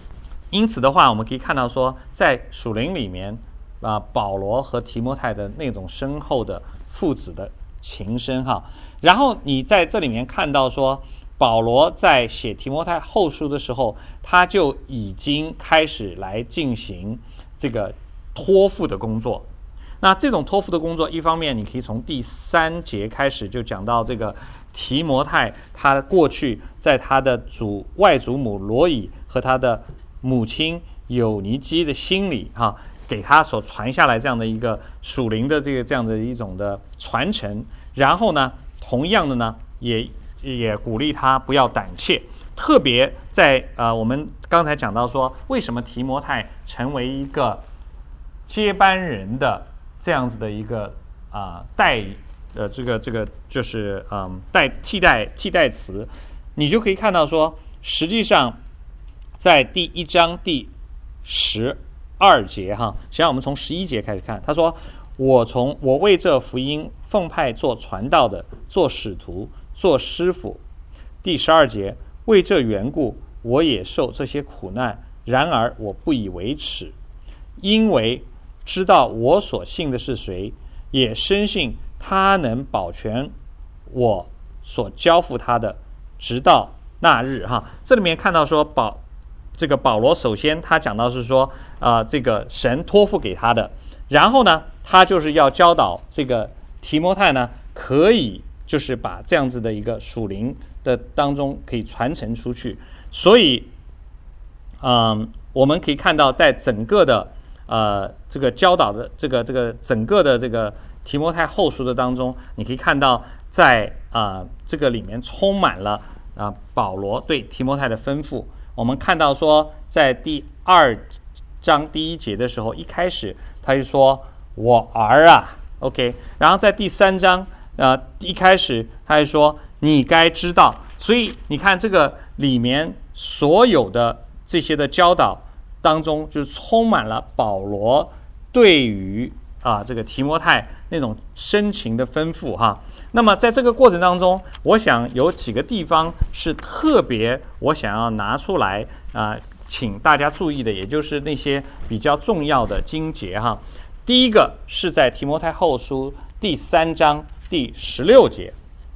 因此的话，我们可以看到说，在属灵里面啊，保罗和提摩太的那种深厚的父子的情深哈。然后你在这里面看到说，保罗在写提摩太后书的时候，他就已经开始来进行这个托付的工作。那这种托付的工作，一方面你可以从第三节开始就讲到这个提摩太，他过去在他的祖外祖母罗以和他的母亲友尼基的心里哈，给他所传下来这样的一个属灵的这个这样的一种的传承。然后呢，同样的呢，也也鼓励他不要胆怯。特别在呃，我们刚才讲到说，为什么提摩太成为一个接班人的这样子的一个啊、呃、代呃这个这个就是嗯代替代替代词，你就可以看到说，实际上在第一章第十二节哈，实际上我们从十一节开始看，他说我从我为这福音奉派做传道的，做使徒，做师傅。第十二节，为这缘故我也受这些苦难，然而我不以为耻，因为知道我所信的是谁，也深信他能保全我所交付他的，直到那日哈。这里面看到说保这个保罗首先他讲到是说啊、呃，这个神托付给他的，然后呢他就是要教导这个提摩太呢，可以就是把这样子的一个属灵的当中可以传承出去。所以嗯，我们可以看到在整个的呃这个教导的这个这个整个的这个提摩太后书的当中，你可以看到在啊、呃、这个里面充满了啊、呃、保罗对提摩太的吩咐。我们看到说在第二章第一节的时候，一开始他就说我儿啊 OK， 然后在第三章呃一开始他就说你该知道。所以你看这个里面所有的这些的教导当中，就是充满了保罗对于啊这个提摩太那种深情的吩咐哈。那么在这个过程当中，我想有几个地方是特别我想要拿出来啊，请大家注意的，也就是那些比较重要的经节哈。第一个是在提摩太后书第三章第十六节。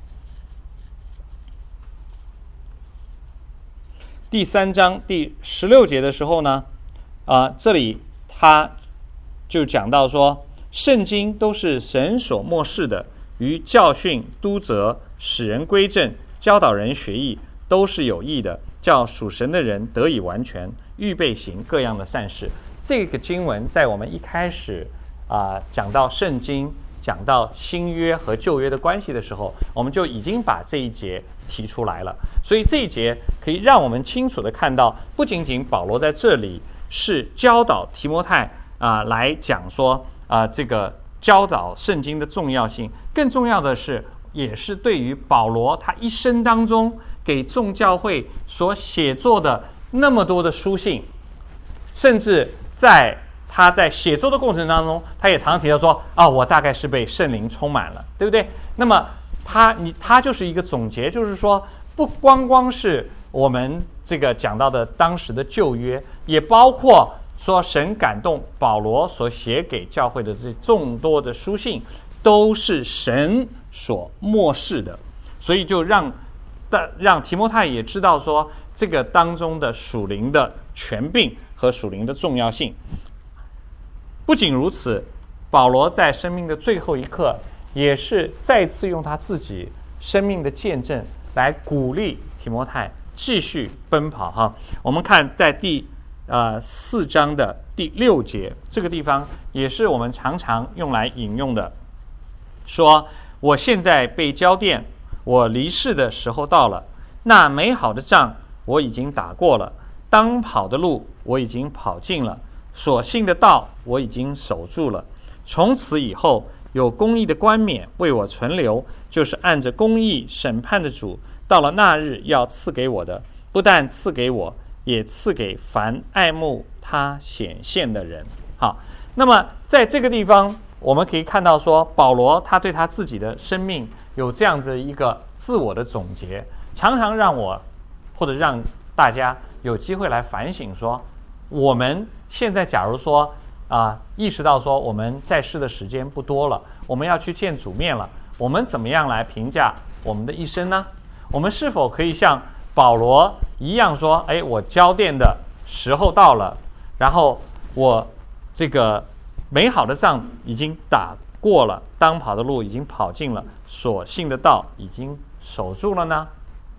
第三章第十六节的时候呢，啊、呃，这里他就讲到说，圣经都是神所默示的，于教训、督责、使人归正、教导人学义，都是有益的，叫属神的人得以完全，预备行各样的善事。这个经文在我们一开始啊、呃、讲到圣经，讲到新约和旧约的关系的时候，我们就已经把这一节提出来了。所以这一节可以让我们清楚的看到，不仅仅保罗在这里是教导提摩太啊、呃、来讲说啊、呃、这个教导圣经的重要性，更重要的是也是对于保罗他一生当中给众教会所写作的那么多的书信，甚至在他在写作的过程当中，他也常常提到说啊，我大概是被圣灵充满了，对不对？那么他你他就是一个总结，就是说不光光是我们这个讲到的当时的旧约，也包括说神感动保罗所写给教会的这众多的书信，都是神所默示的。所以就让让提摩太也知道说这个当中的属灵的权柄和属灵的重要性。不仅如此，保罗在生命的最后一刻也是再次用他自己生命的见证来鼓励提摩太继续奔跑哈。我们看在第呃四章的第六节，这个地方也是我们常常用来引用的，说我现在被交奠，我离世的时候到了，那美好的仗我已经打过了，当跑的路我已经跑尽了，所信的道我已经守住了。从此以后，有公义的冠冕为我存留，就是按着公义审判的主，到了那日要赐给我的，不但赐给我，也赐给凡爱慕他显现的人。好，那么在这个地方我们可以看到说，保罗他对他自己的生命有这样子一个自我的总结，常常让我或者让大家有机会来反省说， 我们现在假如说啊、意识到说我们在世的时间不多了，我们要去见主面了，我们怎么样来评价我们的一生呢？我们是否可以像保罗一样说，哎，我交电的时候到了，然后我这个美好的仗已经打过了，当跑的路已经跑尽了，所信的道已经守住了呢？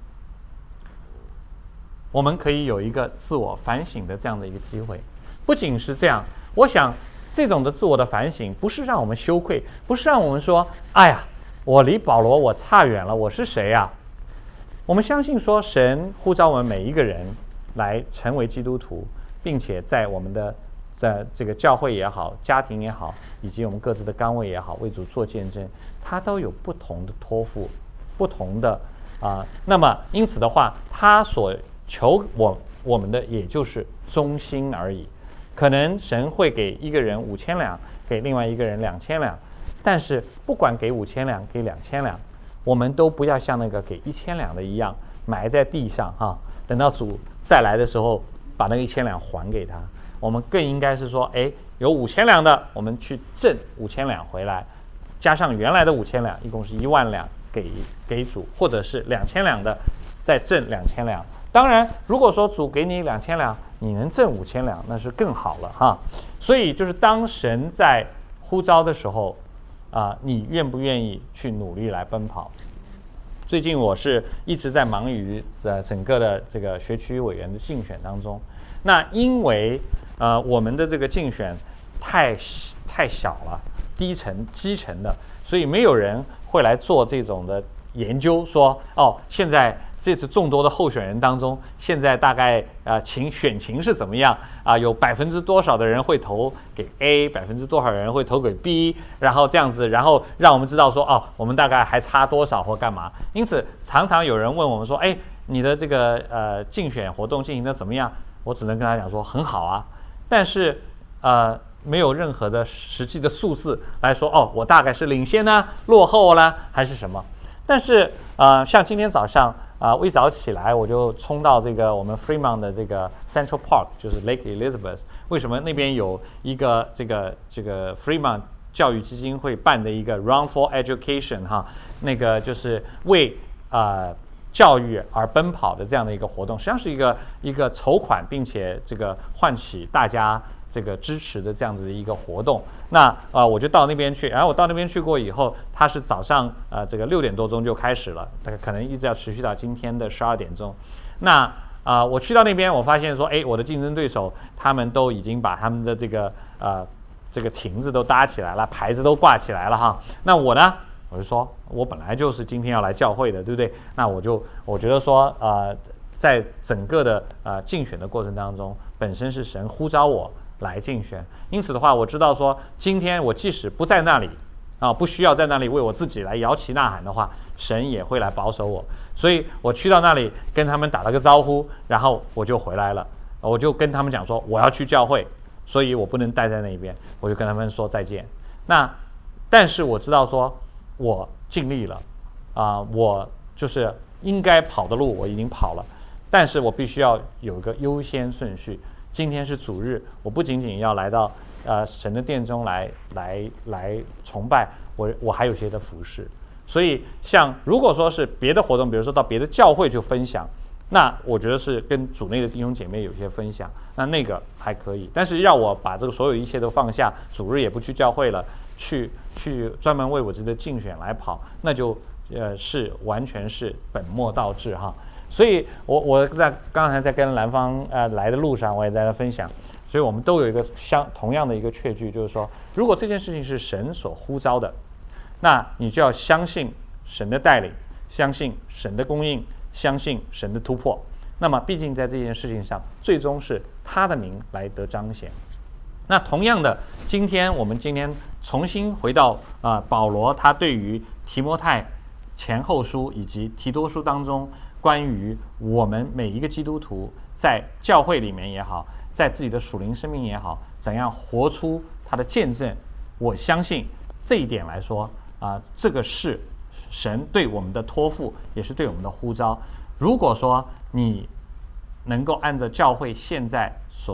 我们可以有一个自我反省的这样的一个机会。不仅是这样，我想这种的自我的反省不是让我们羞愧，不是让我们说，哎呀，我离保罗我差远了，我是谁呀？我们相信说神呼召我们每一个人来成为基督徒，并且在我们的在这个教会也好，家庭也好，以及我们各自的岗位也好，为主做见证，他都有不同的托付，不同的啊、呃，那么因此的话，他所求我我们的也就是忠心而已。可能神会给一个人五千两，给另外一个人两千两，但是不管给五千两，给两千两，我们都不要像那个给一千两的一样埋在地上哈、啊，等到主再来的时候把那个一千两还给他。我们更应该是说，哎，有五千两的，我们去挣五千两回来，加上原来的五千两，一共是一万两给给主，或者是两千两的再挣两千两。当然，如果说主给你两千两，你能挣五千两，那是更好了哈。所以就是当神在呼召的时候啊、呃，你愿不愿意去努力来奔跑？最近我是一直在忙于呃整个的这个学区委员的竞选当中。那因为呃我们的这个竞选太太小了，低层基层的，所以没有人会来做这种的研究，说哦，现在这次众多的候选人当中，现在大概啊、呃、情选情是怎么样啊、呃？有百分之多少的人会投给 A， 百分之多少人会投给 B， 然后这样子，然后让我们知道说哦，我们大概还差多少或干嘛。因此，常常有人问我们说，哎，你的这个呃竞选活动进行的怎么样？我只能跟他讲说很好啊，但是呃没有任何的实际的数字来说，哦，我大概是领先呢、落后呢，还是什么？但是呃，像今天早上啊、呃，我一早起来我就冲到这个我们 Fremont 的这个 Central Park， 就是 Lake Elizabeth。为什么那边有一个这个这个 Fremont 教育基金会办的一个 Run for Education 哈，那个就是为呃教育而奔跑的这样的一个活动，实际上是一个一个筹款并且这个唤起大家这个支持的这样子的一个活动。那啊、呃，我就到那边去，然后我到那边去过以后，它是早上呃这个六点多钟就开始了，大概可能一直要持续到今天的十二点钟。那啊、呃，我去到那边，我发现说，哎，我的竞争对手他们都已经把他们的这个呃这个亭子都搭起来了，牌子都挂起来了哈。那我呢？我就说，我本来就是今天要来教会的，对不对？那我就我觉得说，呃，在整个的呃竞选的过程当中，本身是神呼召我来竞选，因此的话，我知道说，今天我即使不在那里啊，不需要在那里为我自己来摇旗呐喊的话，神也会来保守我。所以我去到那里跟他们打了个招呼，然后我就回来了。我就跟他们讲说，我要去教会，所以我不能待在那边，我就跟他们说再见。那但是我知道说，我尽力了啊、呃，我就是应该跑的路我已经跑了，但是我必须要有一个优先顺序。今天是主日，我不仅仅要来到呃神的殿中来来来崇拜，我我还有些的服侍。所以像如果说是别的活动，比如说到别的教会去分享，那我觉得是跟主内的弟兄姐妹有些分享，那那个还可以。但是要我把这个所有一切都放下，主日也不去教会了，去去专门为我自己的竞选来跑，那就呃是完全是本末倒置哈。所以我我在刚才在跟兰芳呃来的路上，我也在那分享，所以我们都有一个相同样的一个确据，就是说，如果这件事情是神所呼召的，那你就要相信神的带领，相信神的供应，相信神的突破。那么毕竟在这件事情上，最终是他的名来得彰显。那同样的，今天我们今天重新回到啊、呃、保罗他对于提摩太前后书以及提多书当中关于我们每一个基督徒在教会里面也好，在自己的属灵生命也好，怎样活出他的见证。我相信这一点来说啊、呃，这个是神对我们的托付，也是对我们的呼召。如果说你能够按照教会现在所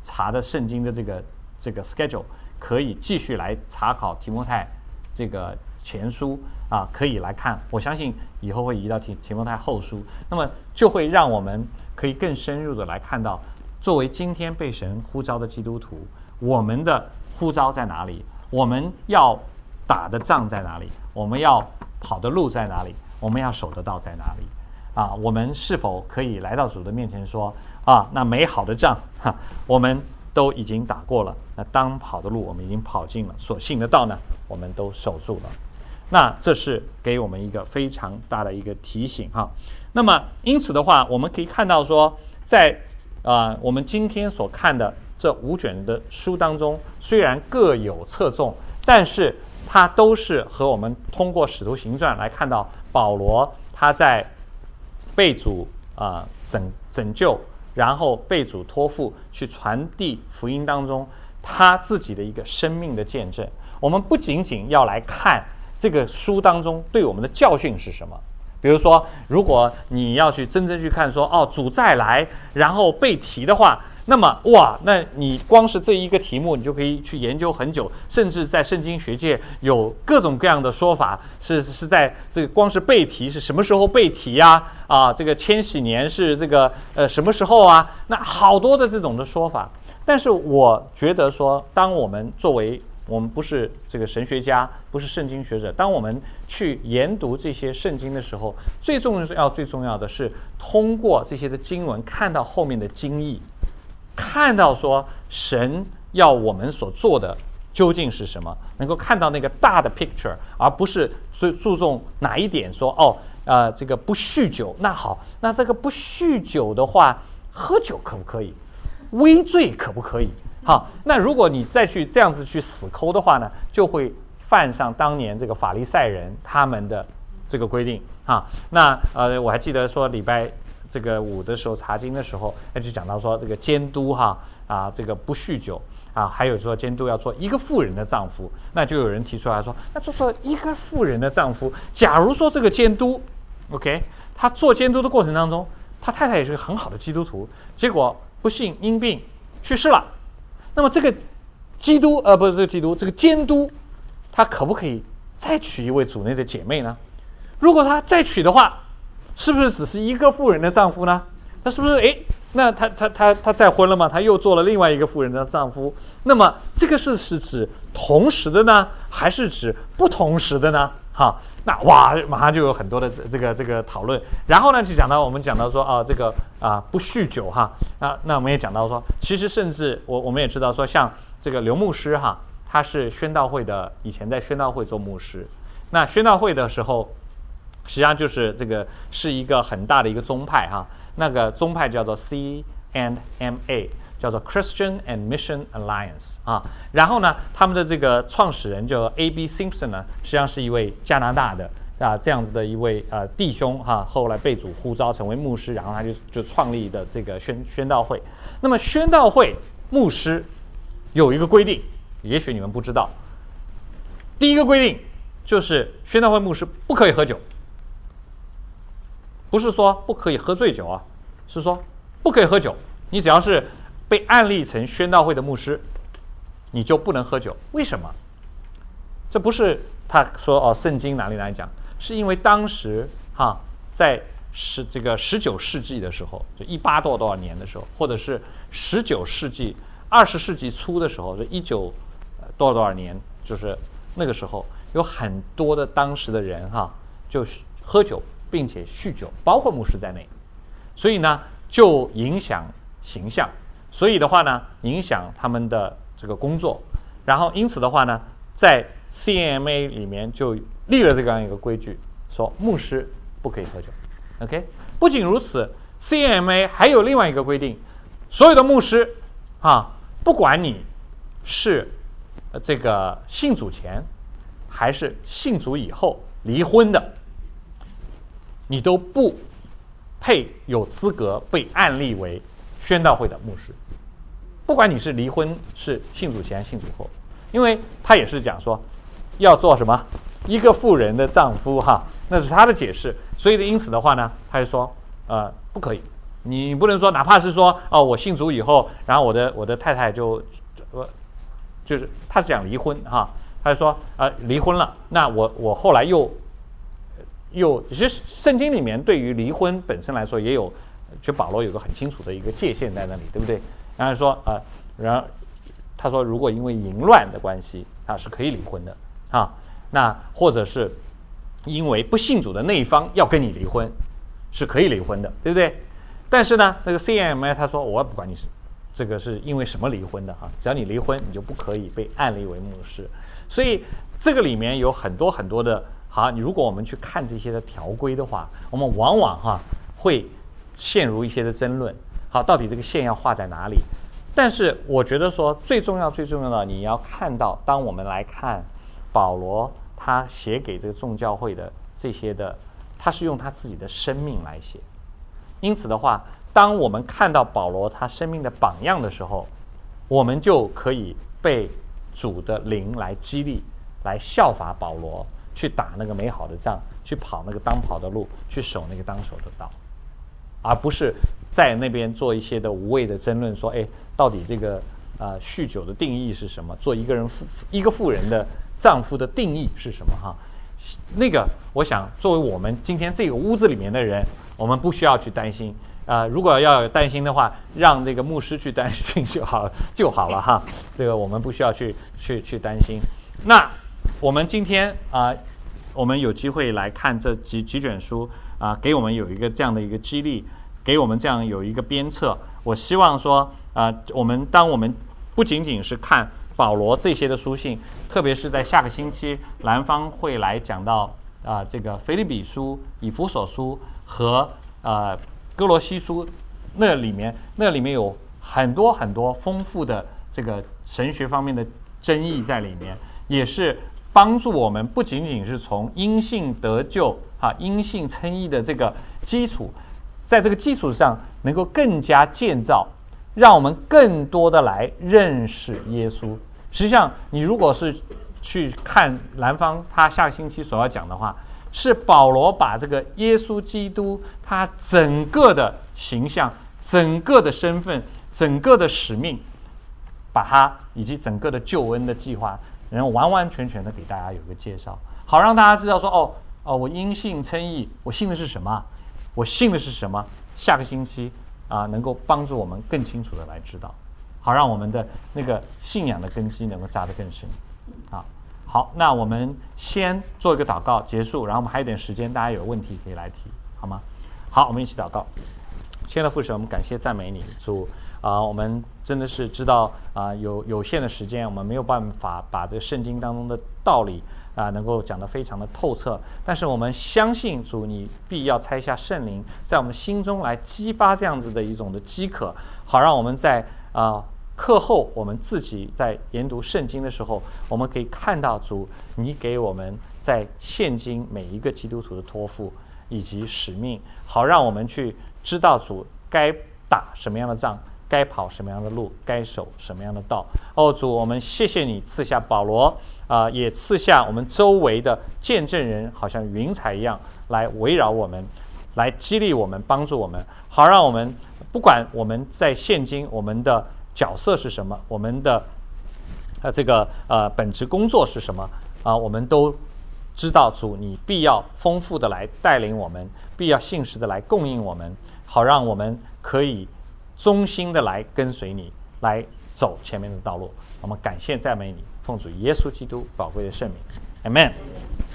查的圣经的这个这个 schedule， 可以继续来查考提摩太这个前书啊，可以来看。我相信以后会移到提提摩太后书，那么就会让我们可以更深入的来看到，作为今天被神呼召的基督徒，我们的呼召在哪里？我们要打的仗在哪里？我们要跑的路在哪里？我们要守的道在哪里？啊，我们是否可以来到主的面前说啊，那美好的仗哈，我们都已经打过了，那当跑的路我们已经跑尽了，所信的道呢，我们都守住了。那这是给我们一个非常大的一个提醒哈。那么因此的话，我们可以看到说，在啊、呃、我们今天所看的这五卷的书当中，虽然各有侧重，但是它都是和我们通过使徒行传来看到保罗他在被主啊、呃、拯拯救，然后被主托付去传递福音当中他自己的一个生命的见证。我们不仅仅要来看这个书当中对我们的教训是什么，比如说如果你要去真正去看说哦主再来然后被提的话，那么哇，那你光是这一个题目你就可以去研究很久，甚至在圣经学界有各种各样的说法，是是在这个光是被提是什么时候被提呀、啊？啊，这个千禧年是这个呃什么时候啊？那好多的这种的说法。但是我觉得说，当我们作为我们不是这个神学家，不是圣经学者，当我们去研读这些圣经的时候，最重要最重要的是通过这些的经文看到后面的经义，看到说神要我们所做的究竟是什么，能够看到那个大的 picture， 而不是所注重哪一点说哦呃这个不酗酒，那好，那这个不酗酒的话，喝酒可不可以？微醉可不可以？好，那如果你再去这样子去死抠的话呢，就会犯上当年这个法利赛人他们的这个规定啊。那呃我还记得说礼拜这个五的时候查经的时候，那就讲到说这个监督哈啊这个不酗酒啊，还有说监督要做一个妇人的丈夫，那就有人提出来说，那做做一个妇人的丈夫，假如说这个监督 OK 他做监督的过程当中，他太太也是个很好的基督徒，结果不幸因病去世了，那么这个基督呃不是这个基督这个监督他可不可以再娶一位主内的姐妹呢？如果他再娶的话，是不是只是一个妇人的丈夫呢？那是不是诶那他他他他再婚了吗？他又做了另外一个妇人的丈夫，那么这个是是指同时的呢，还是指不同时的呢？哈，那哇马上就有很多的这个这个讨论。然后呢就讲到我们讲到说啊这个啊不酗酒哈，啊那我们也讲到说，其实甚至我我们也知道说，像这个刘牧师哈，他是宣道会的，以前在宣道会做牧师，那宣道会的时候实际上就是这个是一个很大的一个宗派哈，那个宗派叫做 C and M A， 叫做 Christian and Mission Alliance 啊。然后呢，他们的这个创始人叫 A B Simpson 呢，实际上是一位加拿大的啊这样子的一位呃弟兄哈，后来被主呼召成为牧师，然后他就就创立的这个宣宣道会。那么宣道会牧师有一个规定，也许你们不知道，第一个规定就是宣道会牧师不可以喝酒。不是说不可以喝醉酒啊，是说不可以喝酒。你只要是被按立成宣道会的牧师，你就不能喝酒。为什么？这不是他说哦，圣经哪里来讲，是因为当时哈在十这个十九世纪的时候，就一八多多少年的时候，或者是十九世纪二十世纪初的时候，就一九多少多少年，就是那个时候有很多的当时的人哈就喝酒。并且酗酒，包括牧师在内，所以呢就影响形象，所以的话呢影响他们的这个工作，然后因此的话呢在 C M A 里面就立了这样一个规矩，说牧师不可以喝酒。 OK， 不仅如此， C M A 还有另外一个规定，所有的牧师啊，不管你是这个信主前还是信主以后离婚的，你都不配有资格被按立为宣道会的牧师，不管你是离婚是信主前信主后，因为他也是讲说要做什么一个妇人的丈夫哈，那是他的解释，所以因此的话呢，他就说呃不可以你不能说，哪怕是说哦，我信主以后，然后我的我的太太就呃就是他是讲离婚哈，他就说呃离婚了，那我我后来又又其实圣经里面对于离婚本身来说也有，就保罗有个很清楚的一个界限在那里，对不对？然后说呃，然后他说如果因为淫乱的关系啊是可以离婚的啊，那或者是因为不信主的那一方要跟你离婚是可以离婚的，对不对？但是呢，那个 C M I 他说我不管你是这个是因为什么离婚的哈，只要你离婚，你就不可以被按立为牧师。所以这个里面有很多很多的，好，你如果我们去看这些的条规的话，我们往往哈会陷入一些的争论。好，到底这个线要画在哪里？但是我觉得说最重要最重要的，你要看到，当我们来看保罗他写给这个众教会的这些的，他是用他自己的生命来写。因此的话，当我们看到保罗他生命的榜样的时候，我们就可以被主的灵来激励，来效法保罗，去打那个美好的仗，去跑那个当跑的路，去守那个当守的道，而不是在那边做一些的无谓的争论，说哎，到底这个呃酗酒的定义是什么？做一个人妇一个妇人的丈夫的定义是什么？哈，那个我想作为我们今天这个屋子里面的人，我们不需要去担心。呃，如果要担心的话，让这个牧师去担心就好就好了哈。这个我们不需要去去去担心。那我们今天啊、呃，我们有机会来看这几几卷书啊、呃，给我们有一个这样的一个激励，给我们这样有一个鞭策。我希望说啊、呃，我们当我们不仅仅是看保罗这些的书信，特别是在下个星期兰芳会来讲到啊、呃、这个腓立比书、以弗所书和呃哥罗西书，那里面那里面有很多很多丰富的这个神学方面的争议在里面，也是帮助我们不仅仅是从因信得救啊因信称义的这个基础，在这个基础上能够更加建造，让我们更多的来认识耶稣。实际上你如果是去看兰芳他下个星期所要讲的话，是保罗把这个耶稣基督他整个的形象、整个的身份、整个的使命，把他以及整个的救恩的计划，然后完完全全的给大家有个介绍，好让大家知道说哦哦，我因信称义，我信的是什么？我信的是什么？下个星期啊，能够帮助我们更清楚的来知道，好让我们的那个信仰的根基能够扎得更深啊。好，那我们先做一个祷告结束，然后我们还有点时间，大家有问题可以来提，好吗？好，我们一起祷告。亲爱的父神，我们感谢赞美你，主啊、呃，我们真的是知道啊、呃，有有限的时间，我们没有办法把这个圣经当中的道理啊、呃、能够讲得非常的透彻，但是我们相信主，你必要差下圣灵，在我们心中来激发这样子的一种的饥渴，好让我们在啊。呃课后我们自己在研读圣经的时候，我们可以看到主你给我们在现今每一个基督徒的托付以及使命，好让我们去知道主该打什么样的仗，该跑什么样的路，该守什么样的道。哦主，我们谢谢你赐下保罗啊、呃，也赐下我们周围的见证人，好像云彩一样来围绕我们，来激励我们，帮助我们，好让我们不管我们在现今我们的角色是什么，我们的呃这个呃本职工作是什么啊、呃，我们都知道主你必要丰富的来带领我们，必要信实的来供应我们，好让我们可以忠心的来跟随你，来走前面的道路。我们感谢赞美你，奉主耶稣基督宝贵的圣名 ，Amen。